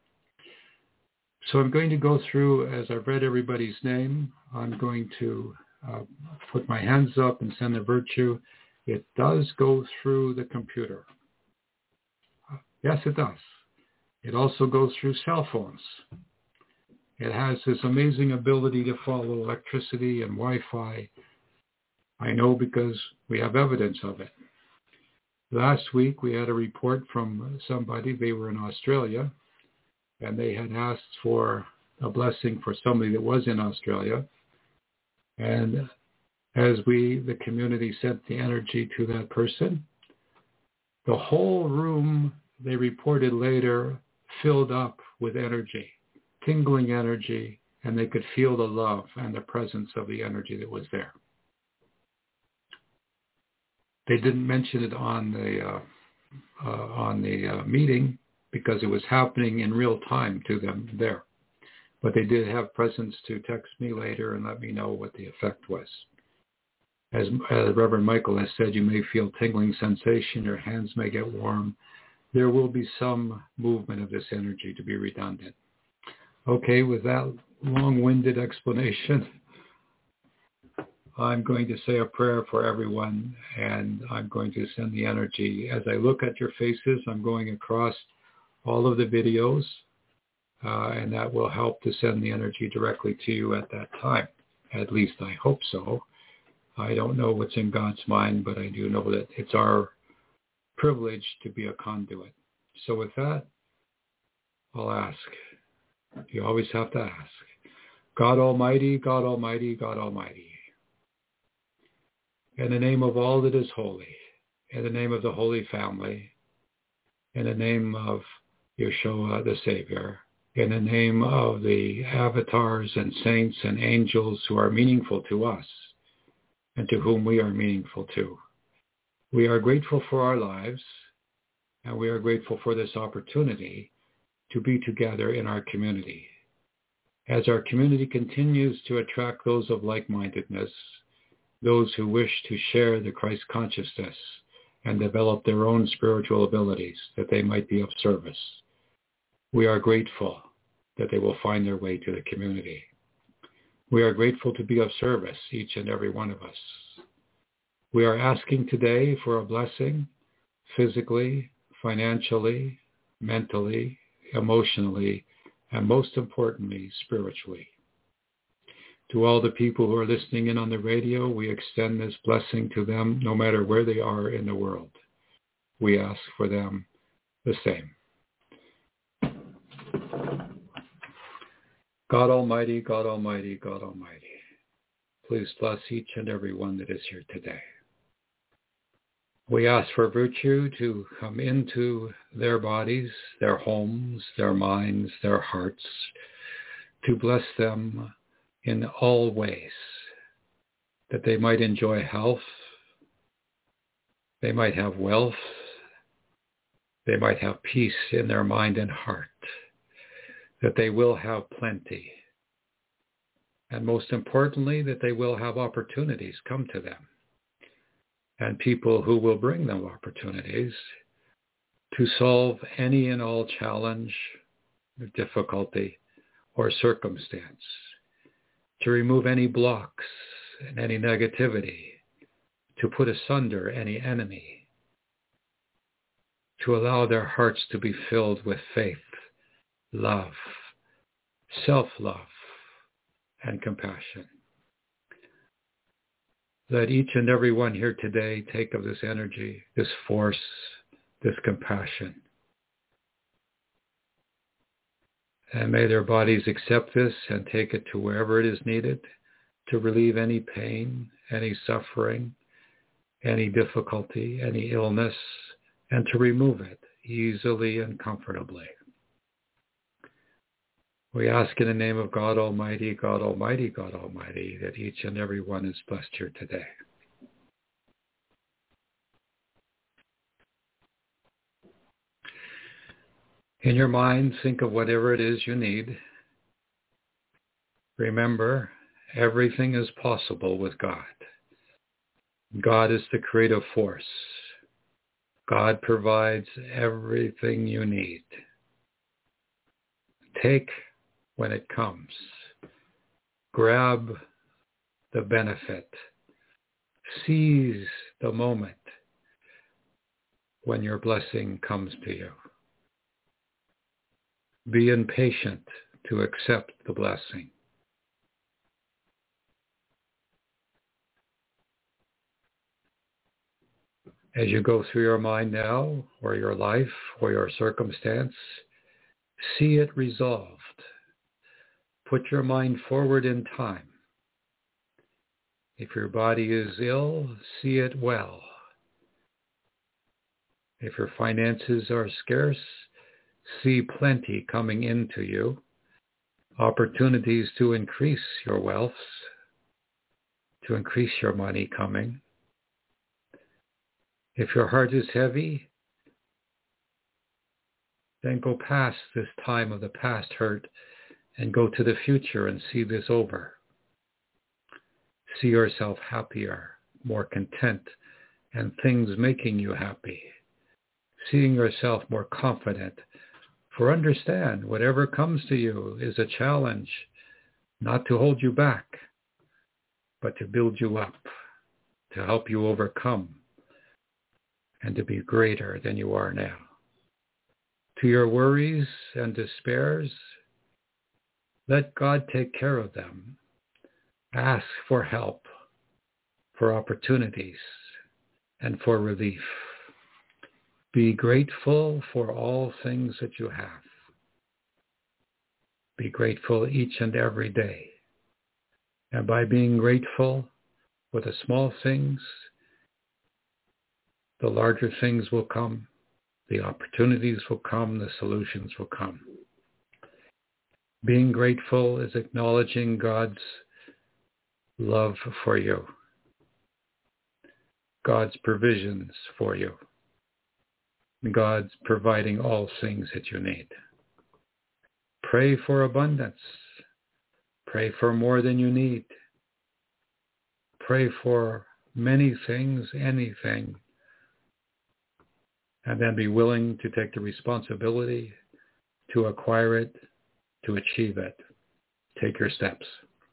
C: So I'm going to go through, as I've read everybody's name, I'm going to uh, put my hands up and send a virtue. It does go through the computer. Yes, it does. It also goes through cell phones. It has this amazing ability to follow electricity and Wi-Fi. I know because we have evidence of it. Last week we had a report from somebody. They were in Australia, and they had asked for a blessing for somebody that was in Australia. And as we, the community, sent the energy to that person, the whole room, they reported later, filled up with energy, tingling energy, and they could feel the love and the presence of the energy that was there. They didn't mention it on the uh, uh, on the uh, meeting because it was happening in real time to them there. But they did have presence to text me later and let me know what the effect was. As uh, Reverend Michael has said, you may feel tingling sensation, your hands may get warm. There will be some movement of this energy, to be redundant. Okay, with that long-winded explanation, I'm going to say a prayer for everyone, and I'm going to send the energy. As I look at your faces, I'm going across all of the videos, uh, and that will help to send the energy directly to you at that time. At least I hope so. I don't know what's in God's mind, but I do know that it's our privilege to be a conduit. So with that, I'll ask. You always have to ask. God Almighty, God Almighty, God Almighty. In the name of all that is holy, in the name of the Holy Family, in the name of Yeshua the Savior, in the name of the avatars and saints and angels who are meaningful to us and to whom we are meaningful to. We are grateful for our lives, and we are grateful for this opportunity to be together in our community. As our community continues to attract those of like-mindedness, those who wish to share the Christ consciousness and develop their own spiritual abilities that they might be of service, we are grateful that they will find their way to the community. We are grateful to be of service, each and every one of us. We are asking today for a blessing physically, financially, mentally, emotionally, and most importantly, spiritually. To all the people who are listening in on the radio, we extend this blessing to them no matter where they are in the world. We ask for them the same. God Almighty, God Almighty, God Almighty, please bless each and every one that is here today. We ask for virtue to come into their bodies, their homes, their minds, their hearts, to bless them in all ways, that they might enjoy health, they might have wealth, they might have peace in their mind and heart, that they will have plenty, and most importantly, that they will have opportunities come to them, and people who will bring them opportunities to solve any and all challenge, difficulty, or circumstance, to remove any blocks and any negativity, to put asunder any enemy, to allow their hearts to be filled with faith, love, self-love, and compassion. Let each and every one here today take of this energy, this force, this compassion. And may their bodies accept this and take it to wherever it is needed to relieve any pain, any suffering, any difficulty, any illness, and to remove it easily and comfortably. We ask in the name of God Almighty, God Almighty, God Almighty, that each and every one is blessed here today. In your mind, think of whatever it is you need. Remember, everything is possible with God. God is the creative force. God provides everything you need. Take when it comes. Grab the benefit. Seize the moment when your blessing comes to you. Be impatient to accept the blessing. As you go through your mind now, or your life, or your circumstance, see it resolved. Put your mind forward in time. If your body is ill, see it well. If your finances are scarce, see plenty coming into you, opportunities to increase your wealth, to increase your money coming. If your heart is heavy, then go past this time of the past hurt and go to the future and see this over. See yourself happier, more content, and things making you happy. Seeing yourself more confident. For understand, whatever comes to you is a challenge, not to hold you back, but to build you up, to help you overcome, and to be greater than you are now. To your worries and despairs, let God take care of them. Ask for help, for opportunities, and for relief. Be grateful for all things that you have. Be grateful each and every day. And by being grateful for the small things, the larger things will come, The opportunities will come, the solutions will come. Being grateful is acknowledging God's love for you, God's provisions for you, God's providing all things that you need. Pray for abundance. Pray for more than you need. Pray for many things, anything, and then be willing to take the responsibility to acquire it, to achieve it. Take your steps.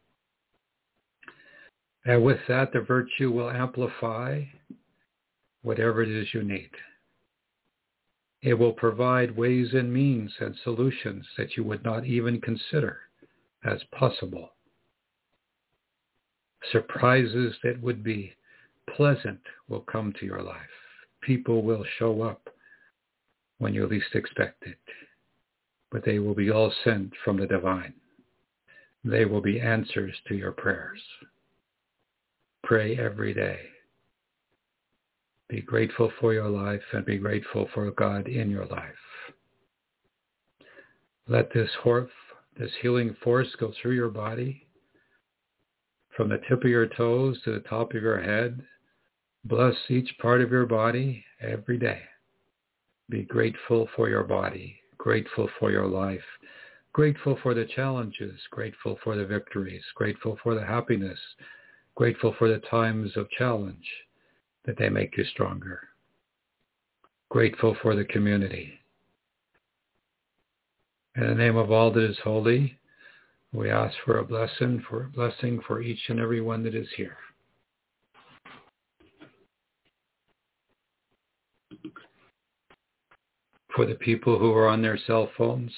C: And with that, the virtue will amplify whatever it is you need. It will provide ways and means and solutions that you would not even consider as possible. Surprises that would be pleasant will come to your life. People will show up when you least expect it, but they will be all sent from the divine. They will be answers to your prayers. Pray every day. Be grateful for your life and be grateful for God in your life. Let this, horf, this healing force go through your body, from the tip of your toes to the top of your head. Bless each part of your body every day. Be grateful for your body, grateful for your life, grateful for the challenges, grateful for the victories, grateful for the happiness, grateful for the times of challenge, that they make you stronger. Grateful for the community. In the name of all that is holy, we ask for a blessing, for a blessing for each and every one that is here. For the people who are on their cell phones,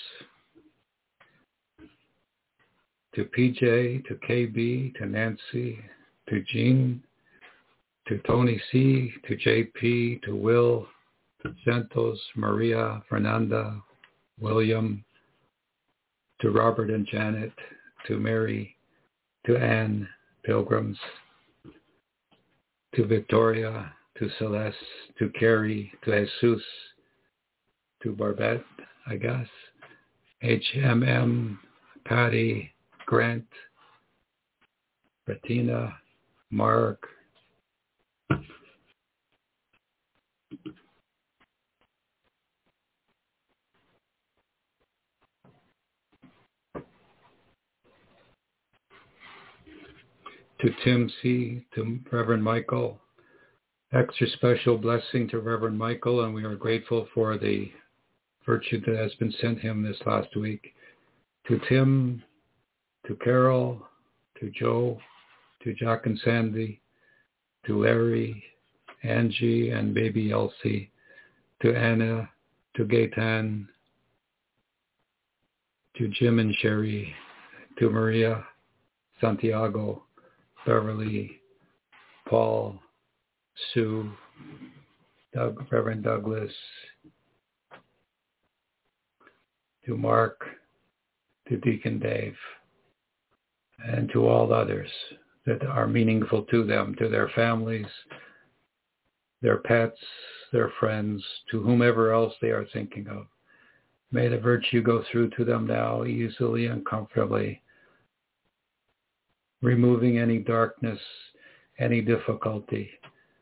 C: to P J, to K B, to Nancy, to Jean, to Tony C, to J P, to Will, Santos, Maria, Fernanda, William, to Robert and Janet, to Mary, to Anne, Pilgrims, to Victoria, to Celeste, to Carrie, to Jesus, to Barbette, I guess, H M M, Patty, Grant, Bettina, Mark, to Tim C., to Reverend Michael. Extra special blessing to Reverend Michael, and we are grateful for the virtue that has been sent him this last week. To Tim, to Carol, to Joe, to Jack and Sandy, to Larry, Angie, and baby Elsie, to Anna, to Gaetan, to Jim and Sherry, to Maria, Santiago, Beverly, Paul, Sue, Doug, Reverend Douglas, to Mark, to Deacon Dave, and to all others that are meaningful to them, to their families, their pets, their friends, to whomever else they are thinking of. May the virtue go through to them now easily and comfortably, removing any darkness, any difficulty,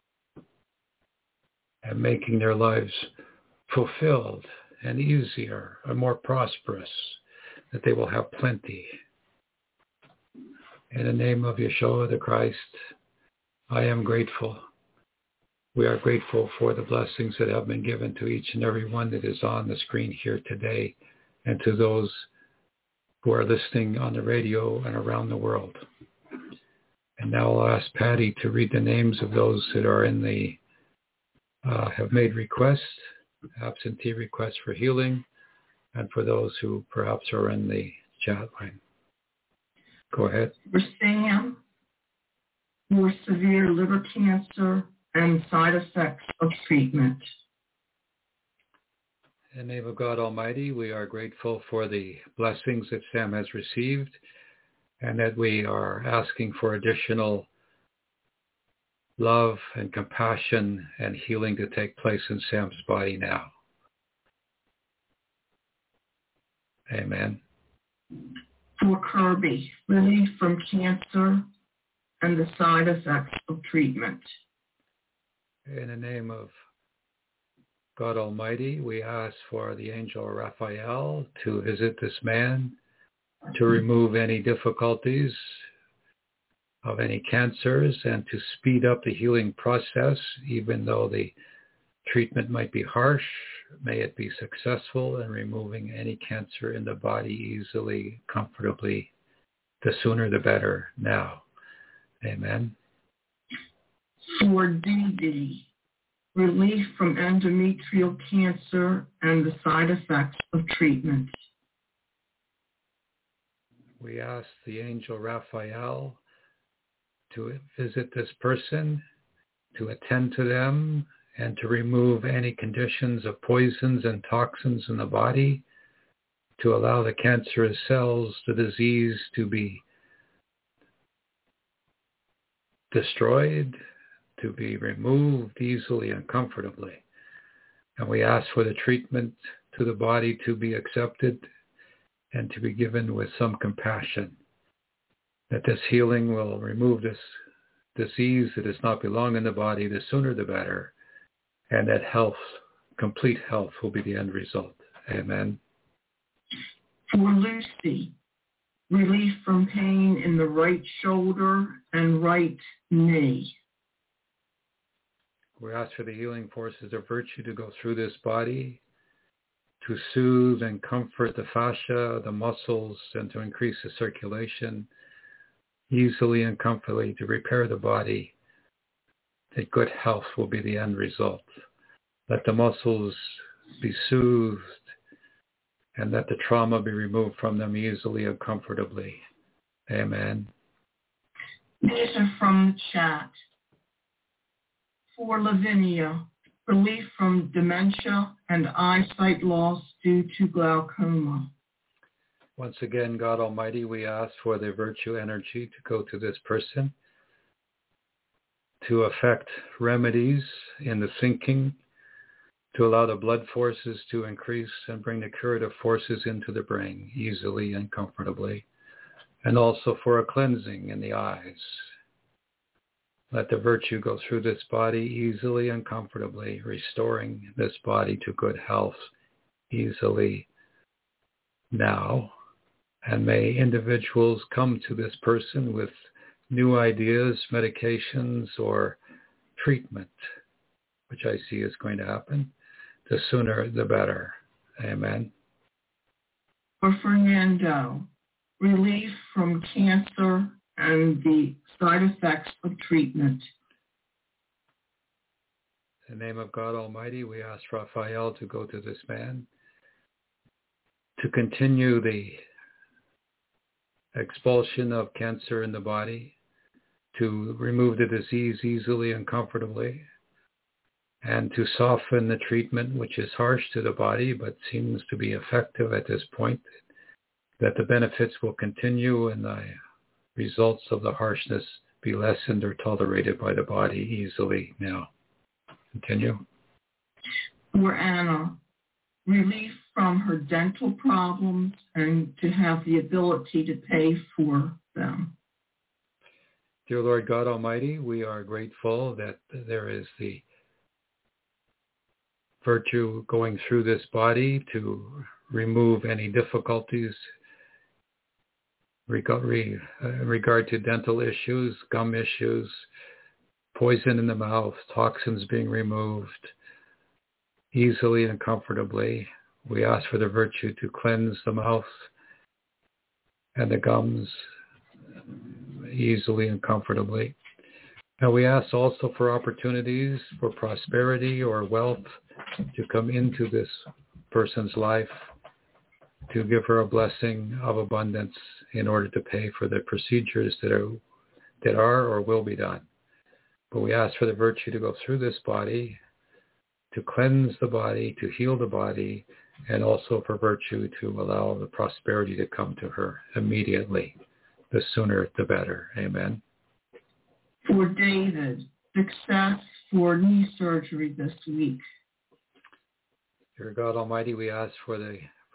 C: and making their lives fulfilled and easier and more prosperous, that they will have plenty. In the name of Yeshua the Christ, I am grateful. We are grateful for the blessings that have been given to each and every one that is on the screen here today, and to those who are listening on the radio and around the world. And now I'll ask Patty to read the names of those that are in the, uh, have made requests, absentee requests for healing, and for those who perhaps are in the chat line. Go ahead.
I: For Sam, for severe liver cancer and side effects of treatment.
C: In the name of God Almighty, we are grateful for the blessings that Sam has received, and that we are asking for additional love and compassion and healing to take place in Sam's body now. Amen.
I: For Kirby, relief from cancer and the side effects of treatment.
C: In the name of God Almighty, we ask for the angel Raphael to visit this man, to remove any difficulties of any cancers and to speed up the healing process, even though the treatment might be harsh. May it be successful in removing any cancer in the body easily, comfortably. The sooner the better now. Amen.
I: For D D, relief from endometrial cancer and the side effects of treatment.
C: We ask the angel Raphael to visit this person, to attend to them, and to remove any conditions of poisons and toxins in the body, to allow the cancerous cells, the disease to be destroyed, to be removed easily and comfortably. And we ask for the treatment to the body to be accepted and to be given with some compassion, that this healing will remove this disease that does not belong in the body, the sooner the better, and that health, complete health, will be the end result. Amen.
I: For Lucy, relief from pain in the right shoulder and right knee.
C: We ask for the healing forces of virtue to go through this body, to soothe and comfort the fascia, the muscles, and to increase the circulation easily and comfortably, to repair the body, that good health will be the end result. Let the muscles be soothed and let the trauma be removed from them easily and comfortably. Amen.
I: These are from the chat. For Lavinia, relief from dementia and eyesight loss due to glaucoma.
C: Once again, God Almighty, we ask for the virtue energy to go to this person, to effect remedies in the thinking, to allow the blood forces to increase and bring the curative forces into the brain easily and comfortably, and also for a cleansing in the eyes. Let the virtue go through this body easily and comfortably, restoring this body to good health easily now. And may individuals come to this person with new ideas, medications, or treatment, which I see is going to happen. The sooner, the better. Amen.
I: For Fernando, relief from cancer and the side effects of treatment.
C: In the name of God Almighty, we ask Raphael to go to this man, to continue the expulsion of cancer in the body, to remove the disease easily and comfortably, and to soften the treatment, which is harsh to the body but seems to be effective at this point, that the benefits will continue and the results of the harshness be lessened or tolerated by the body easily now. Continue.
I: For Anna, relief from her dental problems and to have the ability to pay for them.
C: Dear Lord God Almighty, we are grateful that there is the virtue going through this body to remove any difficulties regard, uh, regard to dental issues, gum issues, poison in the mouth, toxins being removed easily and comfortably. We ask for the virtue to cleanse the mouth and the gums easily and comfortably. And we ask also for opportunities for prosperity or wealth to come into this person's life, to give her a blessing of abundance in order to pay for the procedures that are that are or will be done. But we ask for the virtue to go through this body, to cleanse the body, to heal the body, and also for virtue to allow the prosperity to come to her immediately. The sooner, the better. Amen.
I: For David, success for knee surgery this week.
C: Dear God Almighty, we ask for the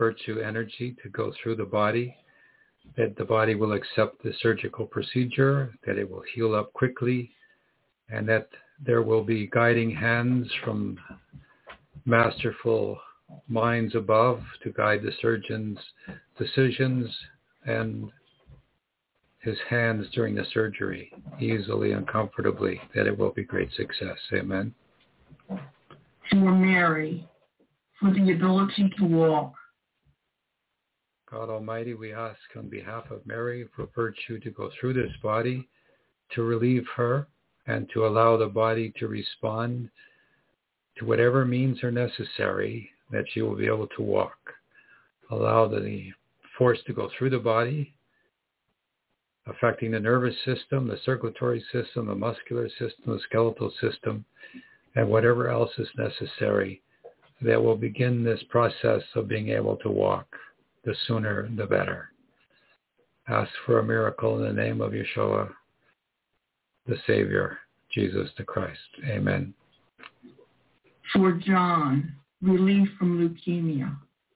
C: virtue energy to go through the body, that the body will accept the surgical procedure, that it will heal up quickly, and that there will be guiding hands from masterful minds above to guide the surgeon's decisions and his hands during the surgery easily and comfortably, that it will be great success. Amen.
I: For Mary, for the ability to walk.
C: God Almighty, we ask on behalf of Mary for virtue to go through this body, to relieve her, and to allow the body to respond to whatever means are necessary, that she will be able to walk. Allow the force to go through the body, affecting the nervous system, the circulatory system, the muscular system, the skeletal system, and whatever else is necessary that will begin this process of being able to walk. The sooner, the better. Ask for a miracle in the name of Yeshua, the Savior, Jesus the Christ. Amen.
I: For John, relief from leukemia.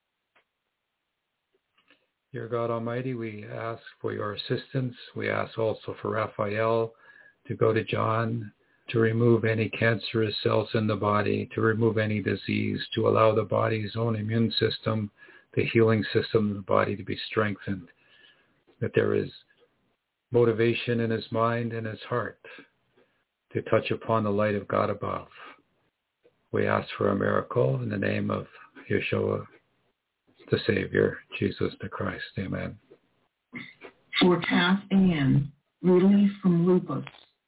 C: Dear God Almighty, we ask for your assistance. We ask also for Raphael to go to John, to remove any cancerous cells in the body, to remove any disease, to allow the body's own immune system, the healing system of the body to be strengthened, that there is motivation in his mind and his heart to touch upon the light of God above. We ask for a miracle in the name of Yeshua, the Savior, Jesus the Christ. Amen.
I: For Kath Ann, relief from lupus.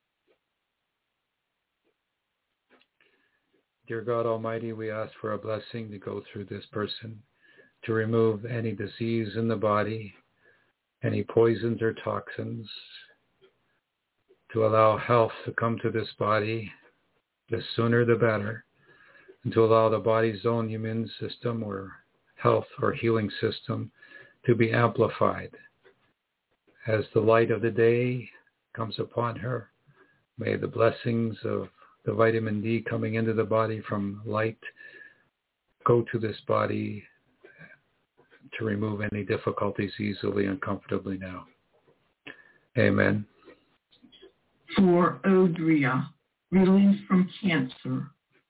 C: Dear God Almighty, we ask for a blessing to go through this person, to remove any disease in the body, any poisons or toxins, to allow health to come to this body, the sooner the better, and to allow the body's own immune system or health or healing system to be amplified. As the light of the day comes upon her, may the blessings of the vitamin D coming into the body from light go to this body to remove any difficulties easily and comfortably now. Amen.
I: For Odria, relief from cancer.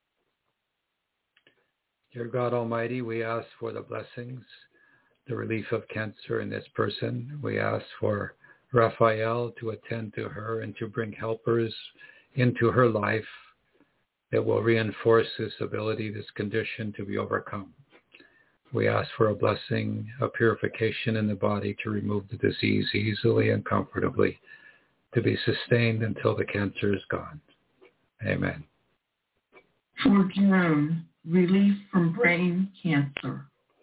C: Dear God Almighty, we ask for the blessings, the relief of cancer in this person. We ask for Raphael to attend to her and to bring helpers into her life that will reinforce this ability, this condition to be overcome. We ask for a blessing, a purification in the body to remove the disease easily and comfortably, to be sustained until the cancer is gone. Amen.
I: For Joan, relief from brain cancer.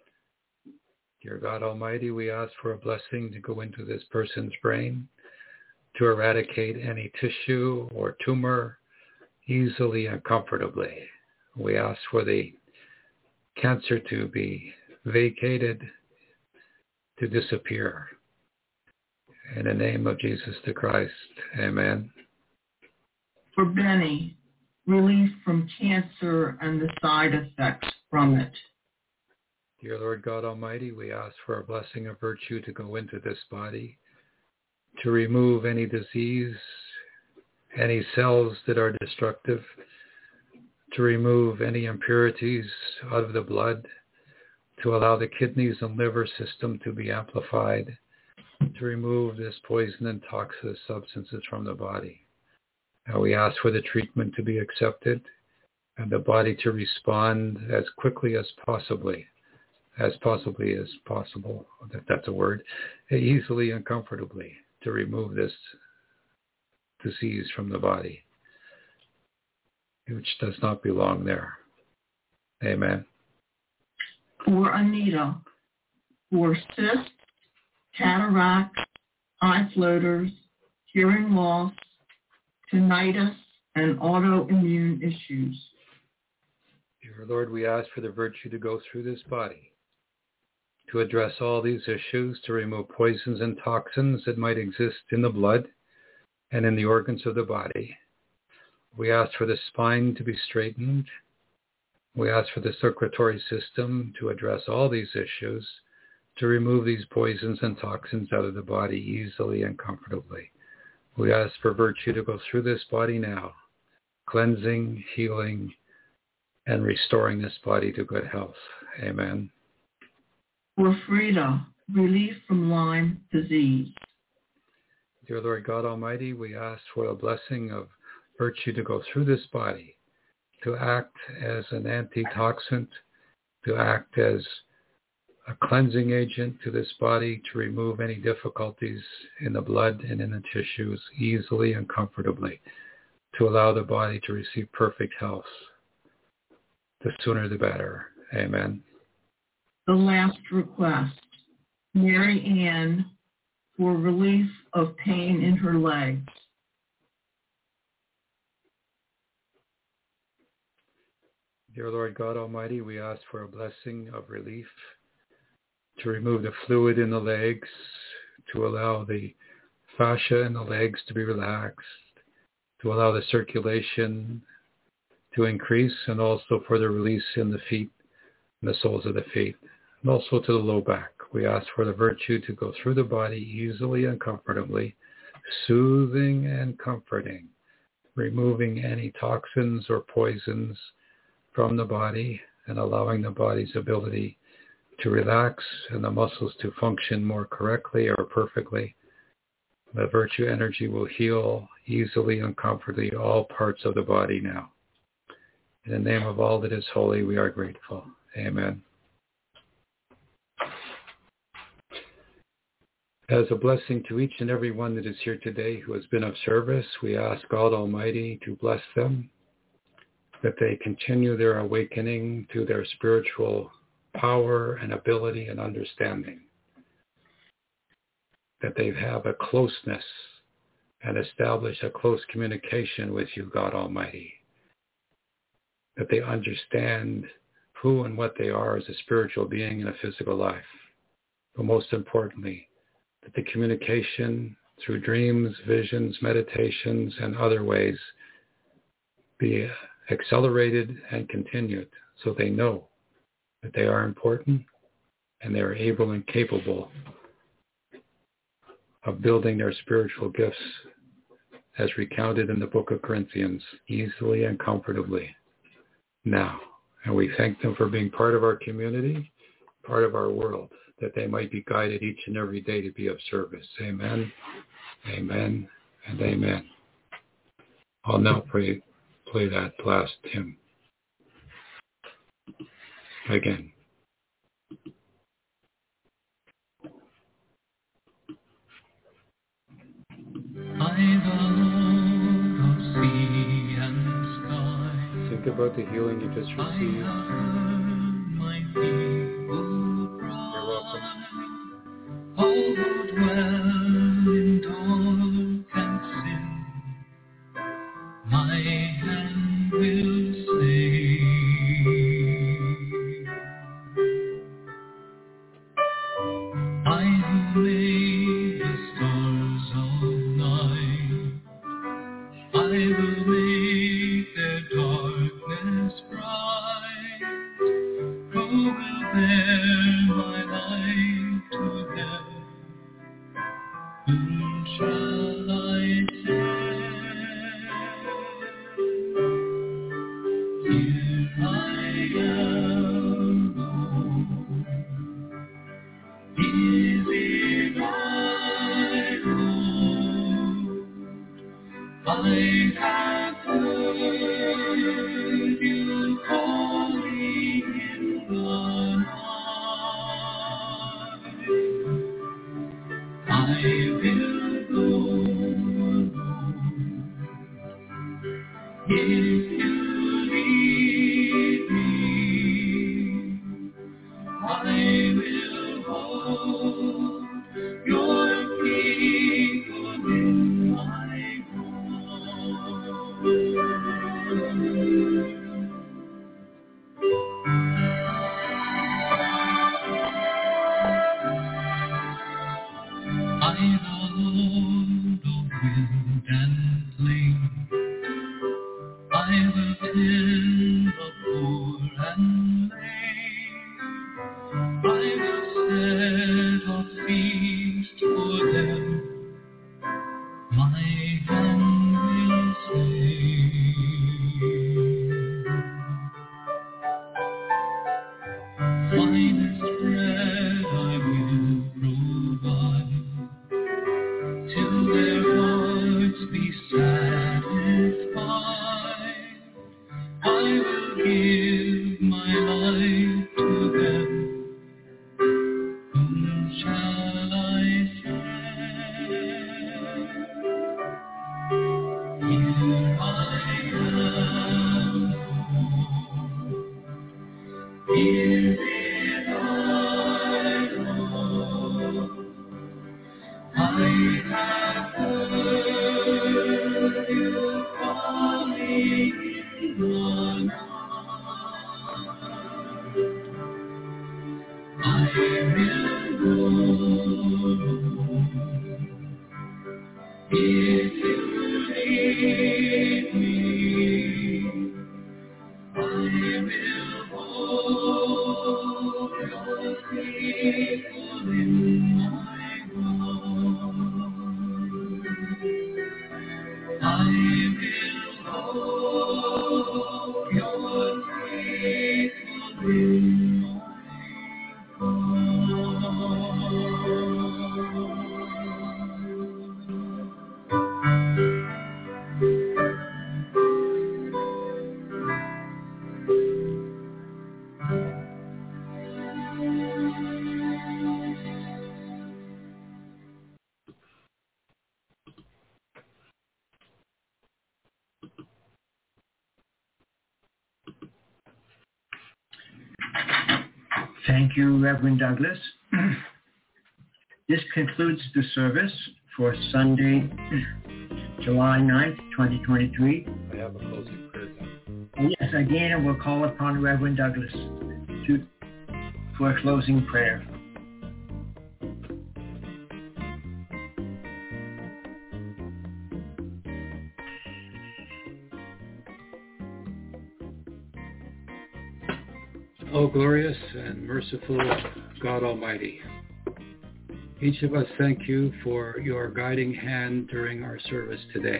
C: Dear God Almighty, we ask for a blessing to go into this person's brain, to eradicate any tissue or tumor easily and comfortably. We ask for the cancer to be vacated, to disappear. In the name of Jesus the Christ, amen.
I: For Benny, relief from cancer and the side effects from it.
C: Dear Lord God Almighty, we ask for a blessing of virtue to go into this body, to remove any disease, any cells that are destructive, to remove any impurities out of the blood, to allow the kidneys and liver system to be amplified, to remove this poison and toxic substances from the body. And we ask for the treatment to be accepted and the body to respond as quickly as possibly, as possibly as possible, if that's a word, easily and comfortably to remove this disease from the body, which does not belong there. Amen.
I: For Anita, for cysts, cataracts, eye floaters, hearing loss, tinnitus, and autoimmune issues.
C: Dear Lord, we ask for the virtue to go through this body, to address all these issues, to remove poisons and toxins that might exist in the blood and in the organs of the body. We ask for the spine to be straightened, We ask for the circulatory system to address all these issues, to remove these poisons and toxins out of the body easily and comfortably. We ask for virtue to go through this body now, cleansing, healing, and restoring this body to good health. Amen.
I: For Frida, relief from Lyme disease.
C: Dear Lord God Almighty, we ask for a blessing of virtue to go through this body, to act as an antitoxin, to act as a cleansing agent to this body, to remove any difficulties in the blood and in the tissues easily and comfortably, to allow the body to receive perfect health. The sooner the better. Amen.
I: The last request, Mary Ann, for relief of pain in her legs.
C: Dear Lord God Almighty, we ask for a blessing of relief to remove the fluid in the legs, to allow the fascia in the legs to be relaxed, to allow the circulation to increase, and also for the release in the feet and the soles of the feet, and also to the low back. We ask for the virtue to go through the body easily and comfortably, soothing and comforting, removing any toxins or poisons from the body and allowing the body's ability to relax and the muscles to function more correctly or perfectly. The virtue energy will heal easily and comfortably all parts of the body now. In the name of all that is holy, we are grateful. Amen. As a blessing to each and every one that is here today who has been of service, we ask God Almighty to bless them, that they continue their awakening to their spiritual power and ability and understanding, that they have a closeness and establish a close communication with you, God Almighty, that they understand who and what they are as a spiritual being in a physical life, but most importantly, that the communication through dreams, visions, meditations, and other ways be accelerated and continued so they know that they are important and they are able and capable of building their spiritual gifts as recounted in the book of Corinthians easily and comfortably now. And we thank them for being part of our community, part of our world, that they might be guided each and every day to be of service. Amen, amen, and amen. I'll now pray, play that last hymn again.
H: I've a load of sea and sky.
C: Think about the healing you just received.
H: My feeble cry.
C: You're welcome.
H: All who dwell in dark and sin, my hand will save. I who made the stars of night, I will make their darkness bright. Who will bear my light to them? Whom shall I send? Here I am, Lord. Is it I, Lord? I have heard you calling in the night. I will go, Lord, if you lead me. I will hold your people in my arms. I the Lord of wind and flame, I will tend the poor
D: Thank you, Reverend Douglas. This concludes the service for Sunday, July ninth, twenty twenty-three.
C: I have a closing prayer time.
D: Yes, again, I will call upon Reverend Douglas to, for a closing prayer.
C: O glorious and merciful God Almighty, each of us thank you for your guiding hand during our service today.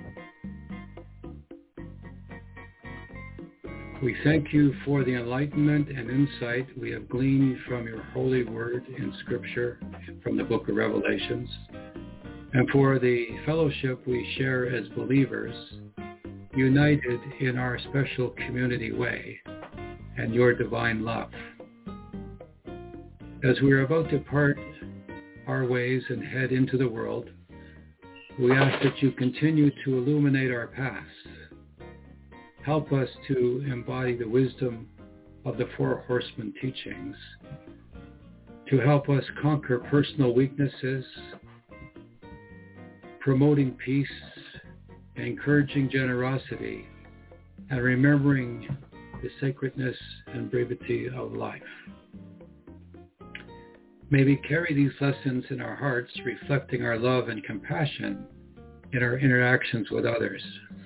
C: We thank you for the enlightenment and insight we have gleaned from your holy word in Scripture, from the book of Revelations, and for the fellowship we share as believers, united in our special community way and your divine love. As we are about to part our ways and head into the world, we ask that you continue to illuminate our paths. Help us to embody the wisdom of the Four Horsemen teachings, to help us conquer personal weaknesses, promoting peace, encouraging generosity, and remembering the sacredness and brevity of life. May we carry these lessons in our hearts, reflecting our love and compassion in our interactions with others.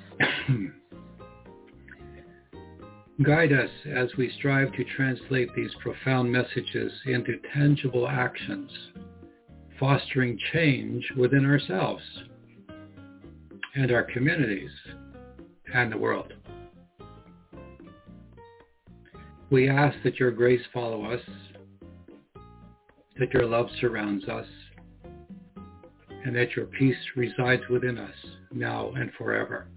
C: Guide us as we strive to translate these profound messages into tangible actions, fostering change within ourselves and our communities and the world. We ask that your grace follow us, that your love surrounds us, and that your peace resides within us now and forever.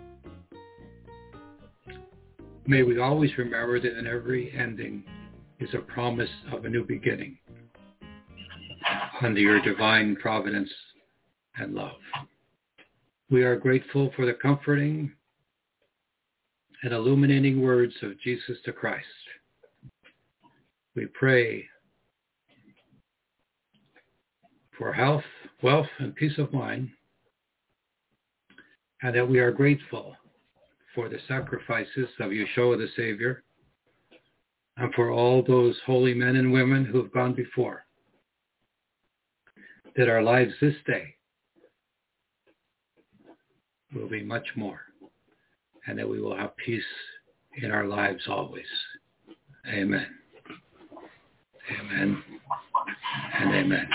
C: May we always remember that in every ending is a promise of a new beginning under your divine providence and love. We are grateful for the comforting and illuminating words of Jesus the Christ. We pray for health, wealth, and peace of mind, and that we are grateful for the sacrifices of Yeshua the Savior and for all those holy men and women who have gone before, that our lives this day will be much more, and that we will have peace in our lives always. Amen. Amen. And amen.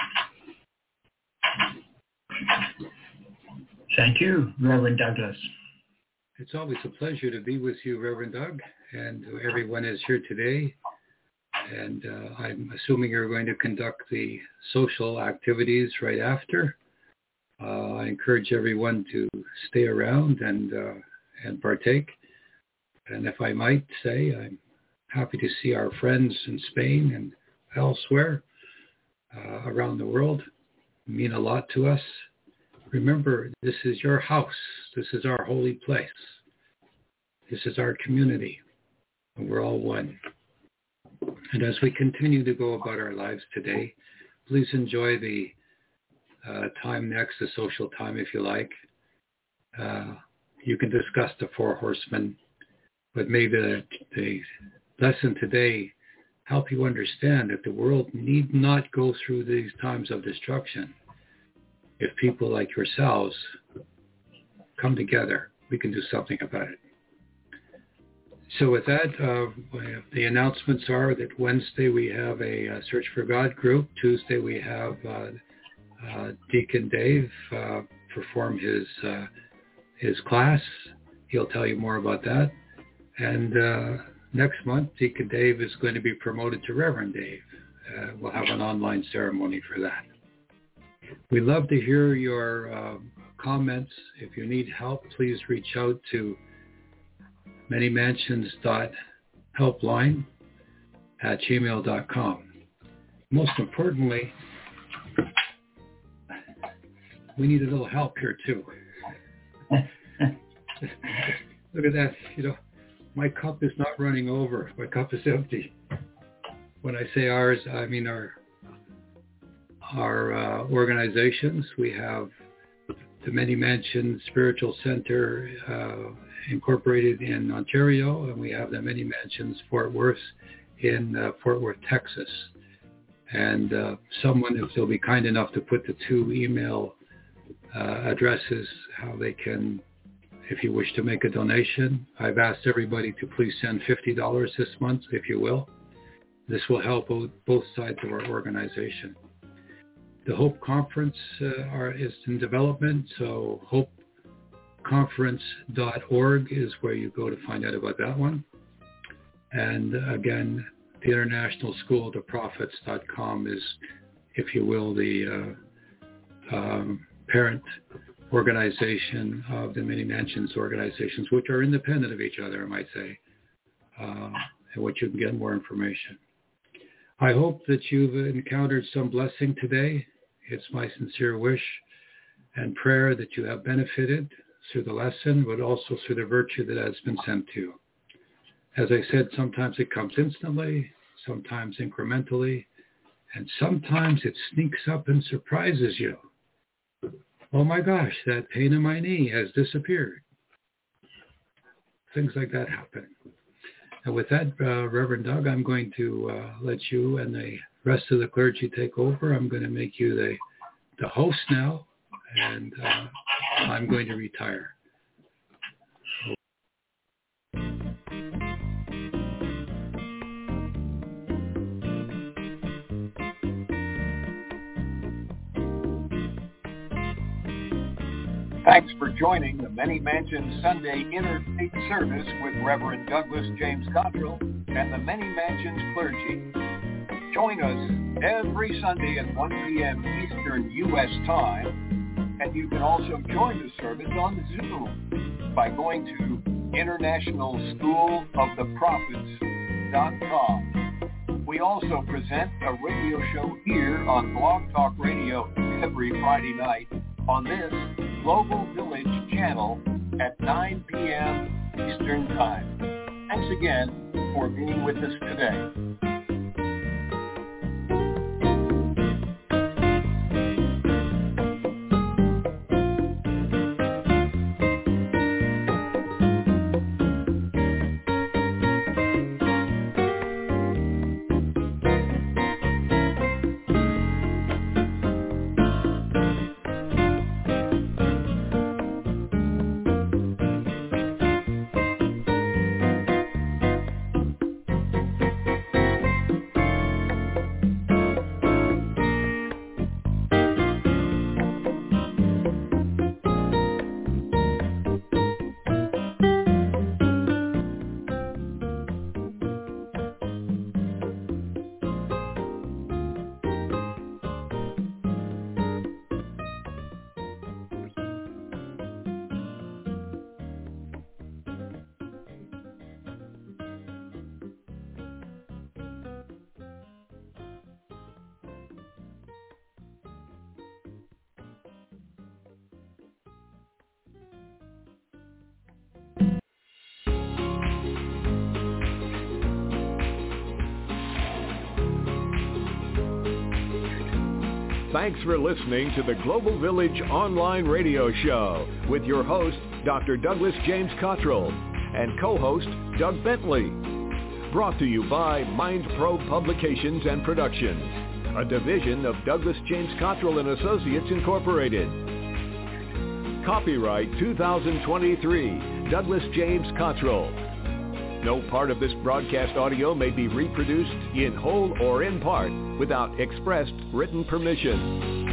D: Thank you, Reverend Douglas.
C: It's always a pleasure to be with you, Reverend Doug, and everyone is here today. And uh, I'm assuming you're going to conduct the social activities right after. Uh, I encourage everyone to stay around and uh, and partake. And if I might say, I'm happy to see our friends in Spain and elsewhere uh, around the world. They mean a lot to us. Remember, this is your house. This is our holy place. This is our community. And we're all one. And as we continue to go about our lives today, please enjoy the uh, time next, the social time, if you like. Uh, you can discuss the Four Horsemen, but maybe the, the lesson today help you understand that the world need not go through these times of destruction. If people like yourselves come together, we can do something about it. So with that, uh, the announcements are that Wednesday we have a uh, Search for God group. Tuesday we have uh, uh, Deacon Dave uh, perform his uh, his class. He'll tell you more about that. And uh, next month, Deacon Dave is going to be promoted to Reverend Dave. Uh, we'll have an online ceremony for that. We'd love to hear your uh, comments. If you need help, please reach out to many mansions dot helpline at gmail dot com. Most importantly, we need a little help here too. Look at that. You know, my cup is not running over. My cup is empty. when I say ours, I mean our our uh, organizations. We have the Many Mansions Spiritual Center uh, incorporated in Ontario, and we have the Many Mansions Fort Worth in uh, Fort Worth, Texas. And uh, someone, if they'll be kind enough to put the two email uh, addresses, how they can, if you wish to make a donation. I've asked everybody to please send fifty dollars this month, if you will. This will help both, both sides of our organization. The Hope Conference uh, are, is in development, so hope conference dot org is where you go to find out about that one. And again, the International School of the Prophets dot com is, if you will, the uh, um, parent organization of the Many Mansions organizations, which are independent of each other, I might say, uh, and which you can get more information. I hope that you've encountered some blessing today. It's my sincere wish and prayer that you have benefited through the lesson, but also through the virtue that has been sent to you. As I said, sometimes it comes instantly, sometimes incrementally, and sometimes it sneaks up and surprises you. Oh my gosh, that pain in my knee has disappeared. Things like that happen. And with that, uh, Reverend Doug, I'm going to uh, let you and the rest of the clergy take over. I'm going to make you the, the host now, and uh, I'm going to retire.
B: Thanks for joining the Many Mansions Sunday Interfaith Service with Reverend Douglas James Cottrell and the Many Mansions clergy. Join us every Sunday at one p.m. Eastern U S time, and you can also join the service on Zoom by going to international school of the prophets dot com. We also present a radio show here on Blog Talk Radio every Friday night on this Global Village channel at nine p.m. Eastern Time. Thanks again for being with us today.
J: Thanks for listening to the Global Village Online Radio Show with your host, Doctor Douglas James Cottrell, and co-host, Doug Bentley. Brought to you by MindProbe Publications and Productions, a division of Douglas James Cottrell and Associates Incorporated. Copyright two thousand twenty-three, Douglas James Cottrell. No part of this broadcast audio may be reproduced in whole or in part without expressed written permission.